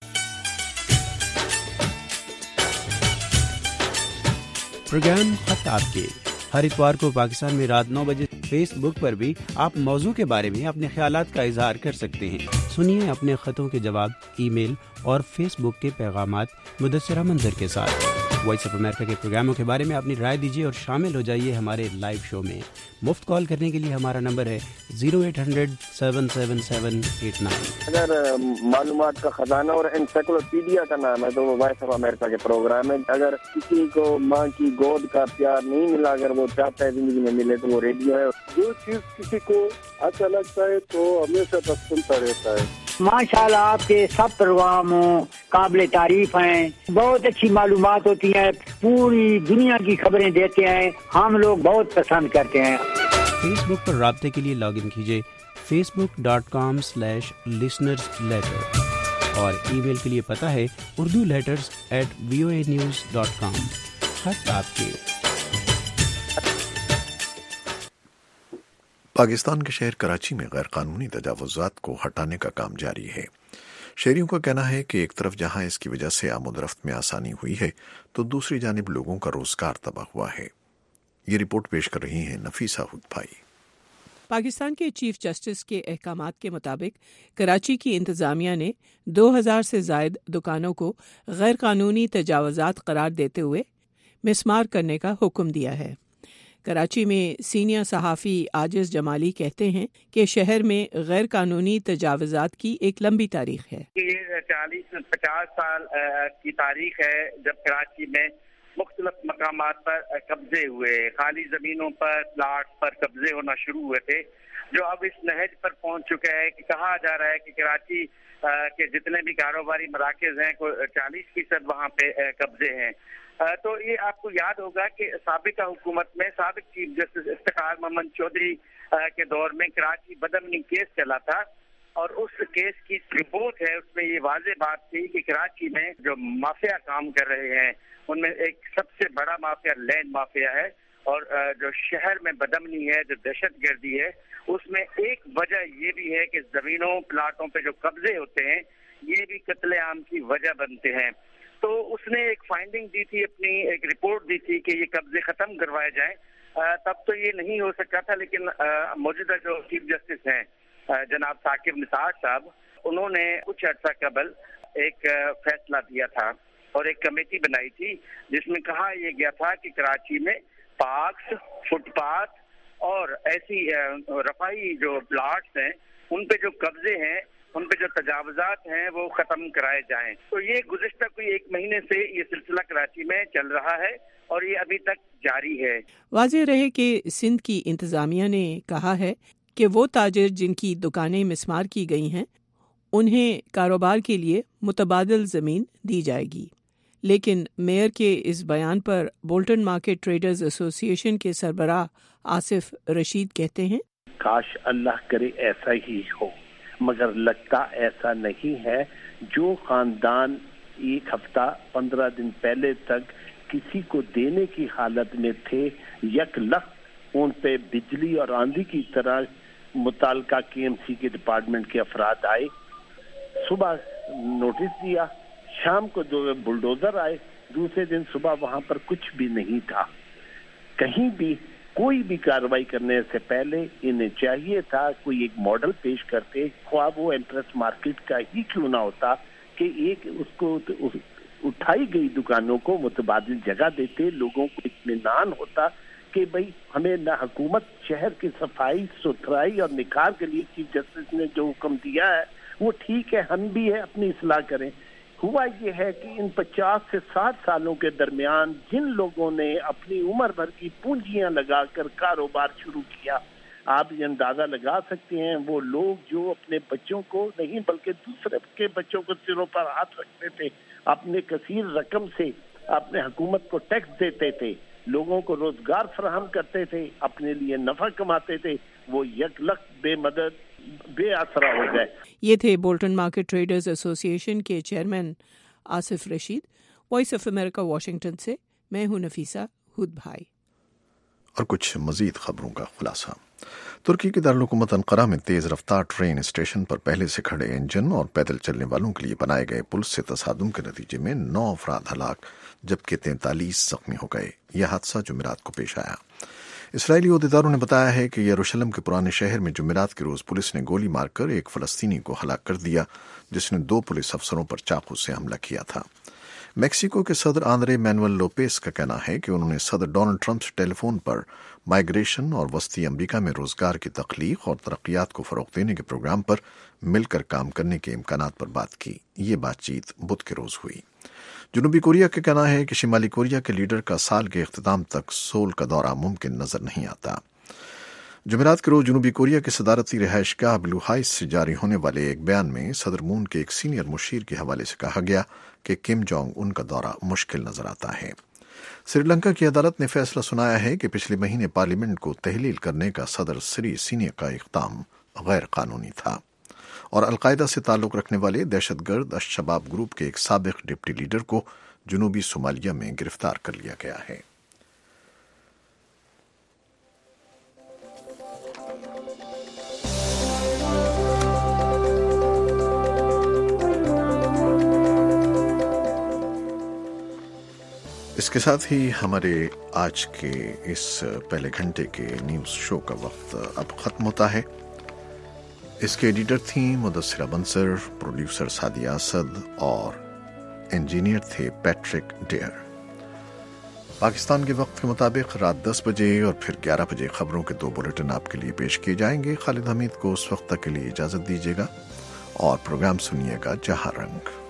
S13: प्रोग्राम खत आपके हर इतवार को पाकिस्तान में रात नौ बजे फेसबुक पर भी आप मौजू के बारे में अपने ख्यालात का इजहार कर सकते हैं। सुनिए अपने खतों के जवाब ईमेल और फेसबुक के पैगामात मुदस्सिरा मंजर के साथ। وائس آف امریکہ کے پروگراموں کے بارے میں اپنی رائے دیجیے اور شامل ہو جائیے ہمارے لائیو شو میں. مفت کال کرنے کے لیے ہمارا نمبر ہے zero eight hundred seven seven seven eight nine.
S2: اگر معلومات کا خزانہ اور انسائکلوپیڈیا کا نام ہے تو وہ وائس آف امریکہ کے پروگرام ہے. اگر کسی کو ماں کی گود کا پیار نہیں ملا، اگر وہ چاہتا ہے زندگی میں ملے تو وہ ریڈیو ہے.
S4: جو چیز کسی کو اچھا لگتا ہے تو ہمیشہ بس سنتا رہتا ہے.
S19: ماشاء اللہ آپ کے سب پروگرام قابل تعریف ہیں، بہت اچھی معلومات ہوتی ہیں، پوری دنیا کی خبریں دیتے ہیں، ہم لوگ بہت پسند کرتے ہیں.
S13: فیس بک پر رابطے کے لیے لاگ ان کیجیے Facebook dot com slash listeners letter اور ای میل کے لیے پتہ ہے Urdu letters at V O A news dot com. خط آپ کے.
S1: پاکستان کے شہر کراچی میں غیر قانونی تجاوزات کو ہٹانے کا کام جاری ہے. شہریوں کا کہنا ہے کہ ایک طرف جہاں اس کی وجہ سے آمد و رفت میں آسانی ہوئی ہے تو دوسری جانب لوگوں کا روزگار تباہ ہوا ہے. یہ رپورٹ پیش کر رہی ہیں نفیسہ ہود بھائی.
S21: پاکستان کے چیف جسٹس کے احکامات کے مطابق کراچی کی انتظامیہ نے دو ہزار سے زائد دکانوں کو غیر قانونی تجاوزات قرار دیتے ہوئے مسمار کرنے کا حکم دیا ہے. کراچی میں سینئر صحافی عاجز جمالی کہتے ہیں کہ شہر میں غیر قانونی تجاوزات کی ایک لمبی تاریخ ہے.
S22: یہ چالیس پچاس سال کی تاریخ ہے جب کراچی میں مختلف مقامات پر قبضے ہوئے، خالی زمینوں پر پلاٹ پر قبضے ہونا شروع ہوئے تھے، جو اب اس نہج پر پہنچ چکا ہے کہ کہا جا رہا ہے کہ کراچی کے جتنے بھی کاروباری مراکز ہیں چالیس فیصد وہاں پہ قبضے ہیں. تو یہ آپ کو یاد ہوگا کہ سابقہ حکومت میں سابق چیف جسٹس افتخار محمد چودھری کے دور میں کراچی بدامنی کیس چلا تھا، اور اس کیس کی رپورٹ ہے، اس میں یہ واضح بات تھی کہ کراچی میں جو مافیا کام کر رہے ہیں ان میں ایک سب سے بڑا مافیا لینڈ مافیا ہے، اور جو شہر میں بدامنی ہے، جو دہشت گردی ہے، اس میں ایک وجہ یہ بھی ہے کہ زمینوں پلاٹوں پہ جو قبضے ہوتے ہیں یہ بھی قتل عام کی وجہ بنتے ہیں. تو اس نے ایک فائنڈنگ دی تھی، اپنی ایک رپورٹ دی تھی کہ یہ قبضے ختم کروائے جائیں. تب تو یہ نہیں ہو سکا تھا، لیکن موجودہ جو چیف جسٹس ہیں جناب ثاقب نثار صاحب، انہوں نے کچھ عرصہ قبل ایک فیصلہ دیا تھا اور ایک کمیٹی بنائی تھی جس میں کہا یہ گیا تھا کہ کراچی میں پارکس، فٹ پاتھ اور ایسی رفاہی جو پلاٹس ہیں ان پہ جو قبضے ہیں، ان پہ جو تجاوزات ہیں وہ ختم کرائے جائیں. تو یہ گزشتہ کوئی ایک مہینے سے یہ سلسلہ کراچی میں چل رہا ہے اور یہ ابھی تک جاری ہے.
S21: واضح رہے کہ سندھ کی انتظامیہ نے کہا ہے کہ وہ تاجر جن کی دکانیں مسمار کی گئی ہیں انہیں کاروبار کے لیے متبادل زمین دی جائے گی. لیکن میئر کے اس بیان پر Bolton market traders association کے سربراہ آصف رشید کہتے ہیں
S26: کاش اللہ کرے ایسا ہی ہو، مگر لگتا ایسا نہیں ہے. جو خاندان ایک ہفتہ پندرہ دن پہلے تک کسی کو دینے کی حالت میں تھے، یک لخت ان پہ بجلی اور آندھی کی طرح متعلقہ کے ایم سی کے ڈپارٹمنٹ کے افراد آئے، صبح نوٹس دیا، شام کو جو بلڈوزر آئے، دوسرے دن صبح وہاں پر کچھ بھی نہیں تھا. کہیں بھی کوئی بھی کارروائی کرنے سے پہلے انہیں چاہیے تھا کوئی ایک ماڈل پیش کرتے، خواہ وہ انٹرسٹ مارکیٹ کا ہی کیوں نہ ہوتا، کہ ایک اس کو اٹھائی گئی دکانوں کو متبادل جگہ دیتے، لوگوں کو اطمینان ہوتا کہ بھئی ہمیں نہ حکومت شہر کی صفائی ستھرائی اور نکھار کے لیے چیف جسٹس نے جو حکم دیا ہے وہ ٹھیک ہے، ہم بھی ہے اپنی اصلاح کریں. ہوا یہ ہے کہ ان پچاس سے ساٹھ سالوں کے درمیان جن لوگوں نے اپنی عمر بھر کی پونجیاں لگا کر کاروبار شروع کیا، آپ یہ اندازہ لگا سکتے ہیں وہ لوگ جو اپنے بچوں کو نہیں بلکہ دوسرے کے بچوں کو سروں پر ہاتھ رکھتے تھے، اپنے کثیر رقم سے اپنے حکومت کو ٹیکس دیتے تھے، لوگوں کو روزگار فراہم کرتے تھے، اپنے لیے نفع کماتے تھے، وہ یک لخت بے مدد بے آسرا ہو گئے.
S21: یہ تھے Bolton market traders association کے chairman Asif Rashid. Voice of America Washington سے میں ہوں نفیسہ ہود بھائی.
S1: اور کچھ مزید خبروں کا خلاصہ. ترکی کے دارالحکومت انقرہ میں تیز رفتار ٹرین اسٹیشن پر پہلے سے کھڑے انجن اور پیدل چلنے والوں کے لیے بنائے گئے پل سے تصادم کے نتیجے میں نو افراد ہلاک جبکہ تینتالیس زخمی ہو گئے. یہ حادثہ جمعرات کو پیش آیا. اسرائیلی عہدیداروں نے بتایا ہے کہ یروشلم کے پرانے شہر میں جمعرات کے روز پولیس نے گولی مار کر ایک فلسطینی کو ہلاک کر دیا جس نے دو پولیس افسروں پر چاقو سے حملہ کیا تھا. मेक्सिको के सदर आंद्रे मैनुअल लोपेस का कहना है कि उन्होंने सदर डोनाल्ड ट्रंप से टेलीफोन पर माइग्रेशन और वस्ती अमरीका में रोजगार की तख्लीक और तरक्यात को फरोग देने के प्रोग्राम पर मिलकर काम करने के इम्कानात पर बात की। ये बातचीत बुध के रोज हुई। जनूबी कोरिया का कहना है कि शिमाली कोरिया के लीडर का साल के इख्तिताम तक सोल का दौरा मुमकिन नजर नहीं आता। जुमेरात के रोज जनूबी कोरिया के सदारती रिहाइशगाह ब्लू हाइस से जारी होने वाले एक बयान में सदर मून के एक सीनियर मुशीर के हवाले से कहा गया कि किम जोंग उन का दौरा मुश्किल नजर आता है। श्रीलंका की अदालत ने फैसला सुनाया है कि पिछले महीने पार्लियामेंट को तहलील करने का सदर सिरी सीनियर का इक़दाम गैर कानूनी था और अलकायदा से ताल्लुक रखने वाले दहशतगर्द अश-शबाब ग्रुप के एक साबिक डिप्टी लीडर को जनूबी सोमालिया में गिरफ्तार कर लिया गया है। इसके साथ ही हमारे आज के इस पहले घंटे के न्यूज़ शो का वक्त अब ख़त्म होता है। इसके एडिटर थी मुदस्सिरा बंसर, प्रोड्यूसर सादिया असद और इंजीनियर थे पैट्रिक डेयर। पाकिस्तान के वक्त के मुताबिक रात दस बजे और फिर ग्यारह बजे खबरों के दो बुलेटिन आपके लिए पेश किए जाएंगे। खालिद हमीद को उस वक्त तक के लिए इजाज़त दीजिएगा और प्रोग्राम सुनिएगा जहां रंग।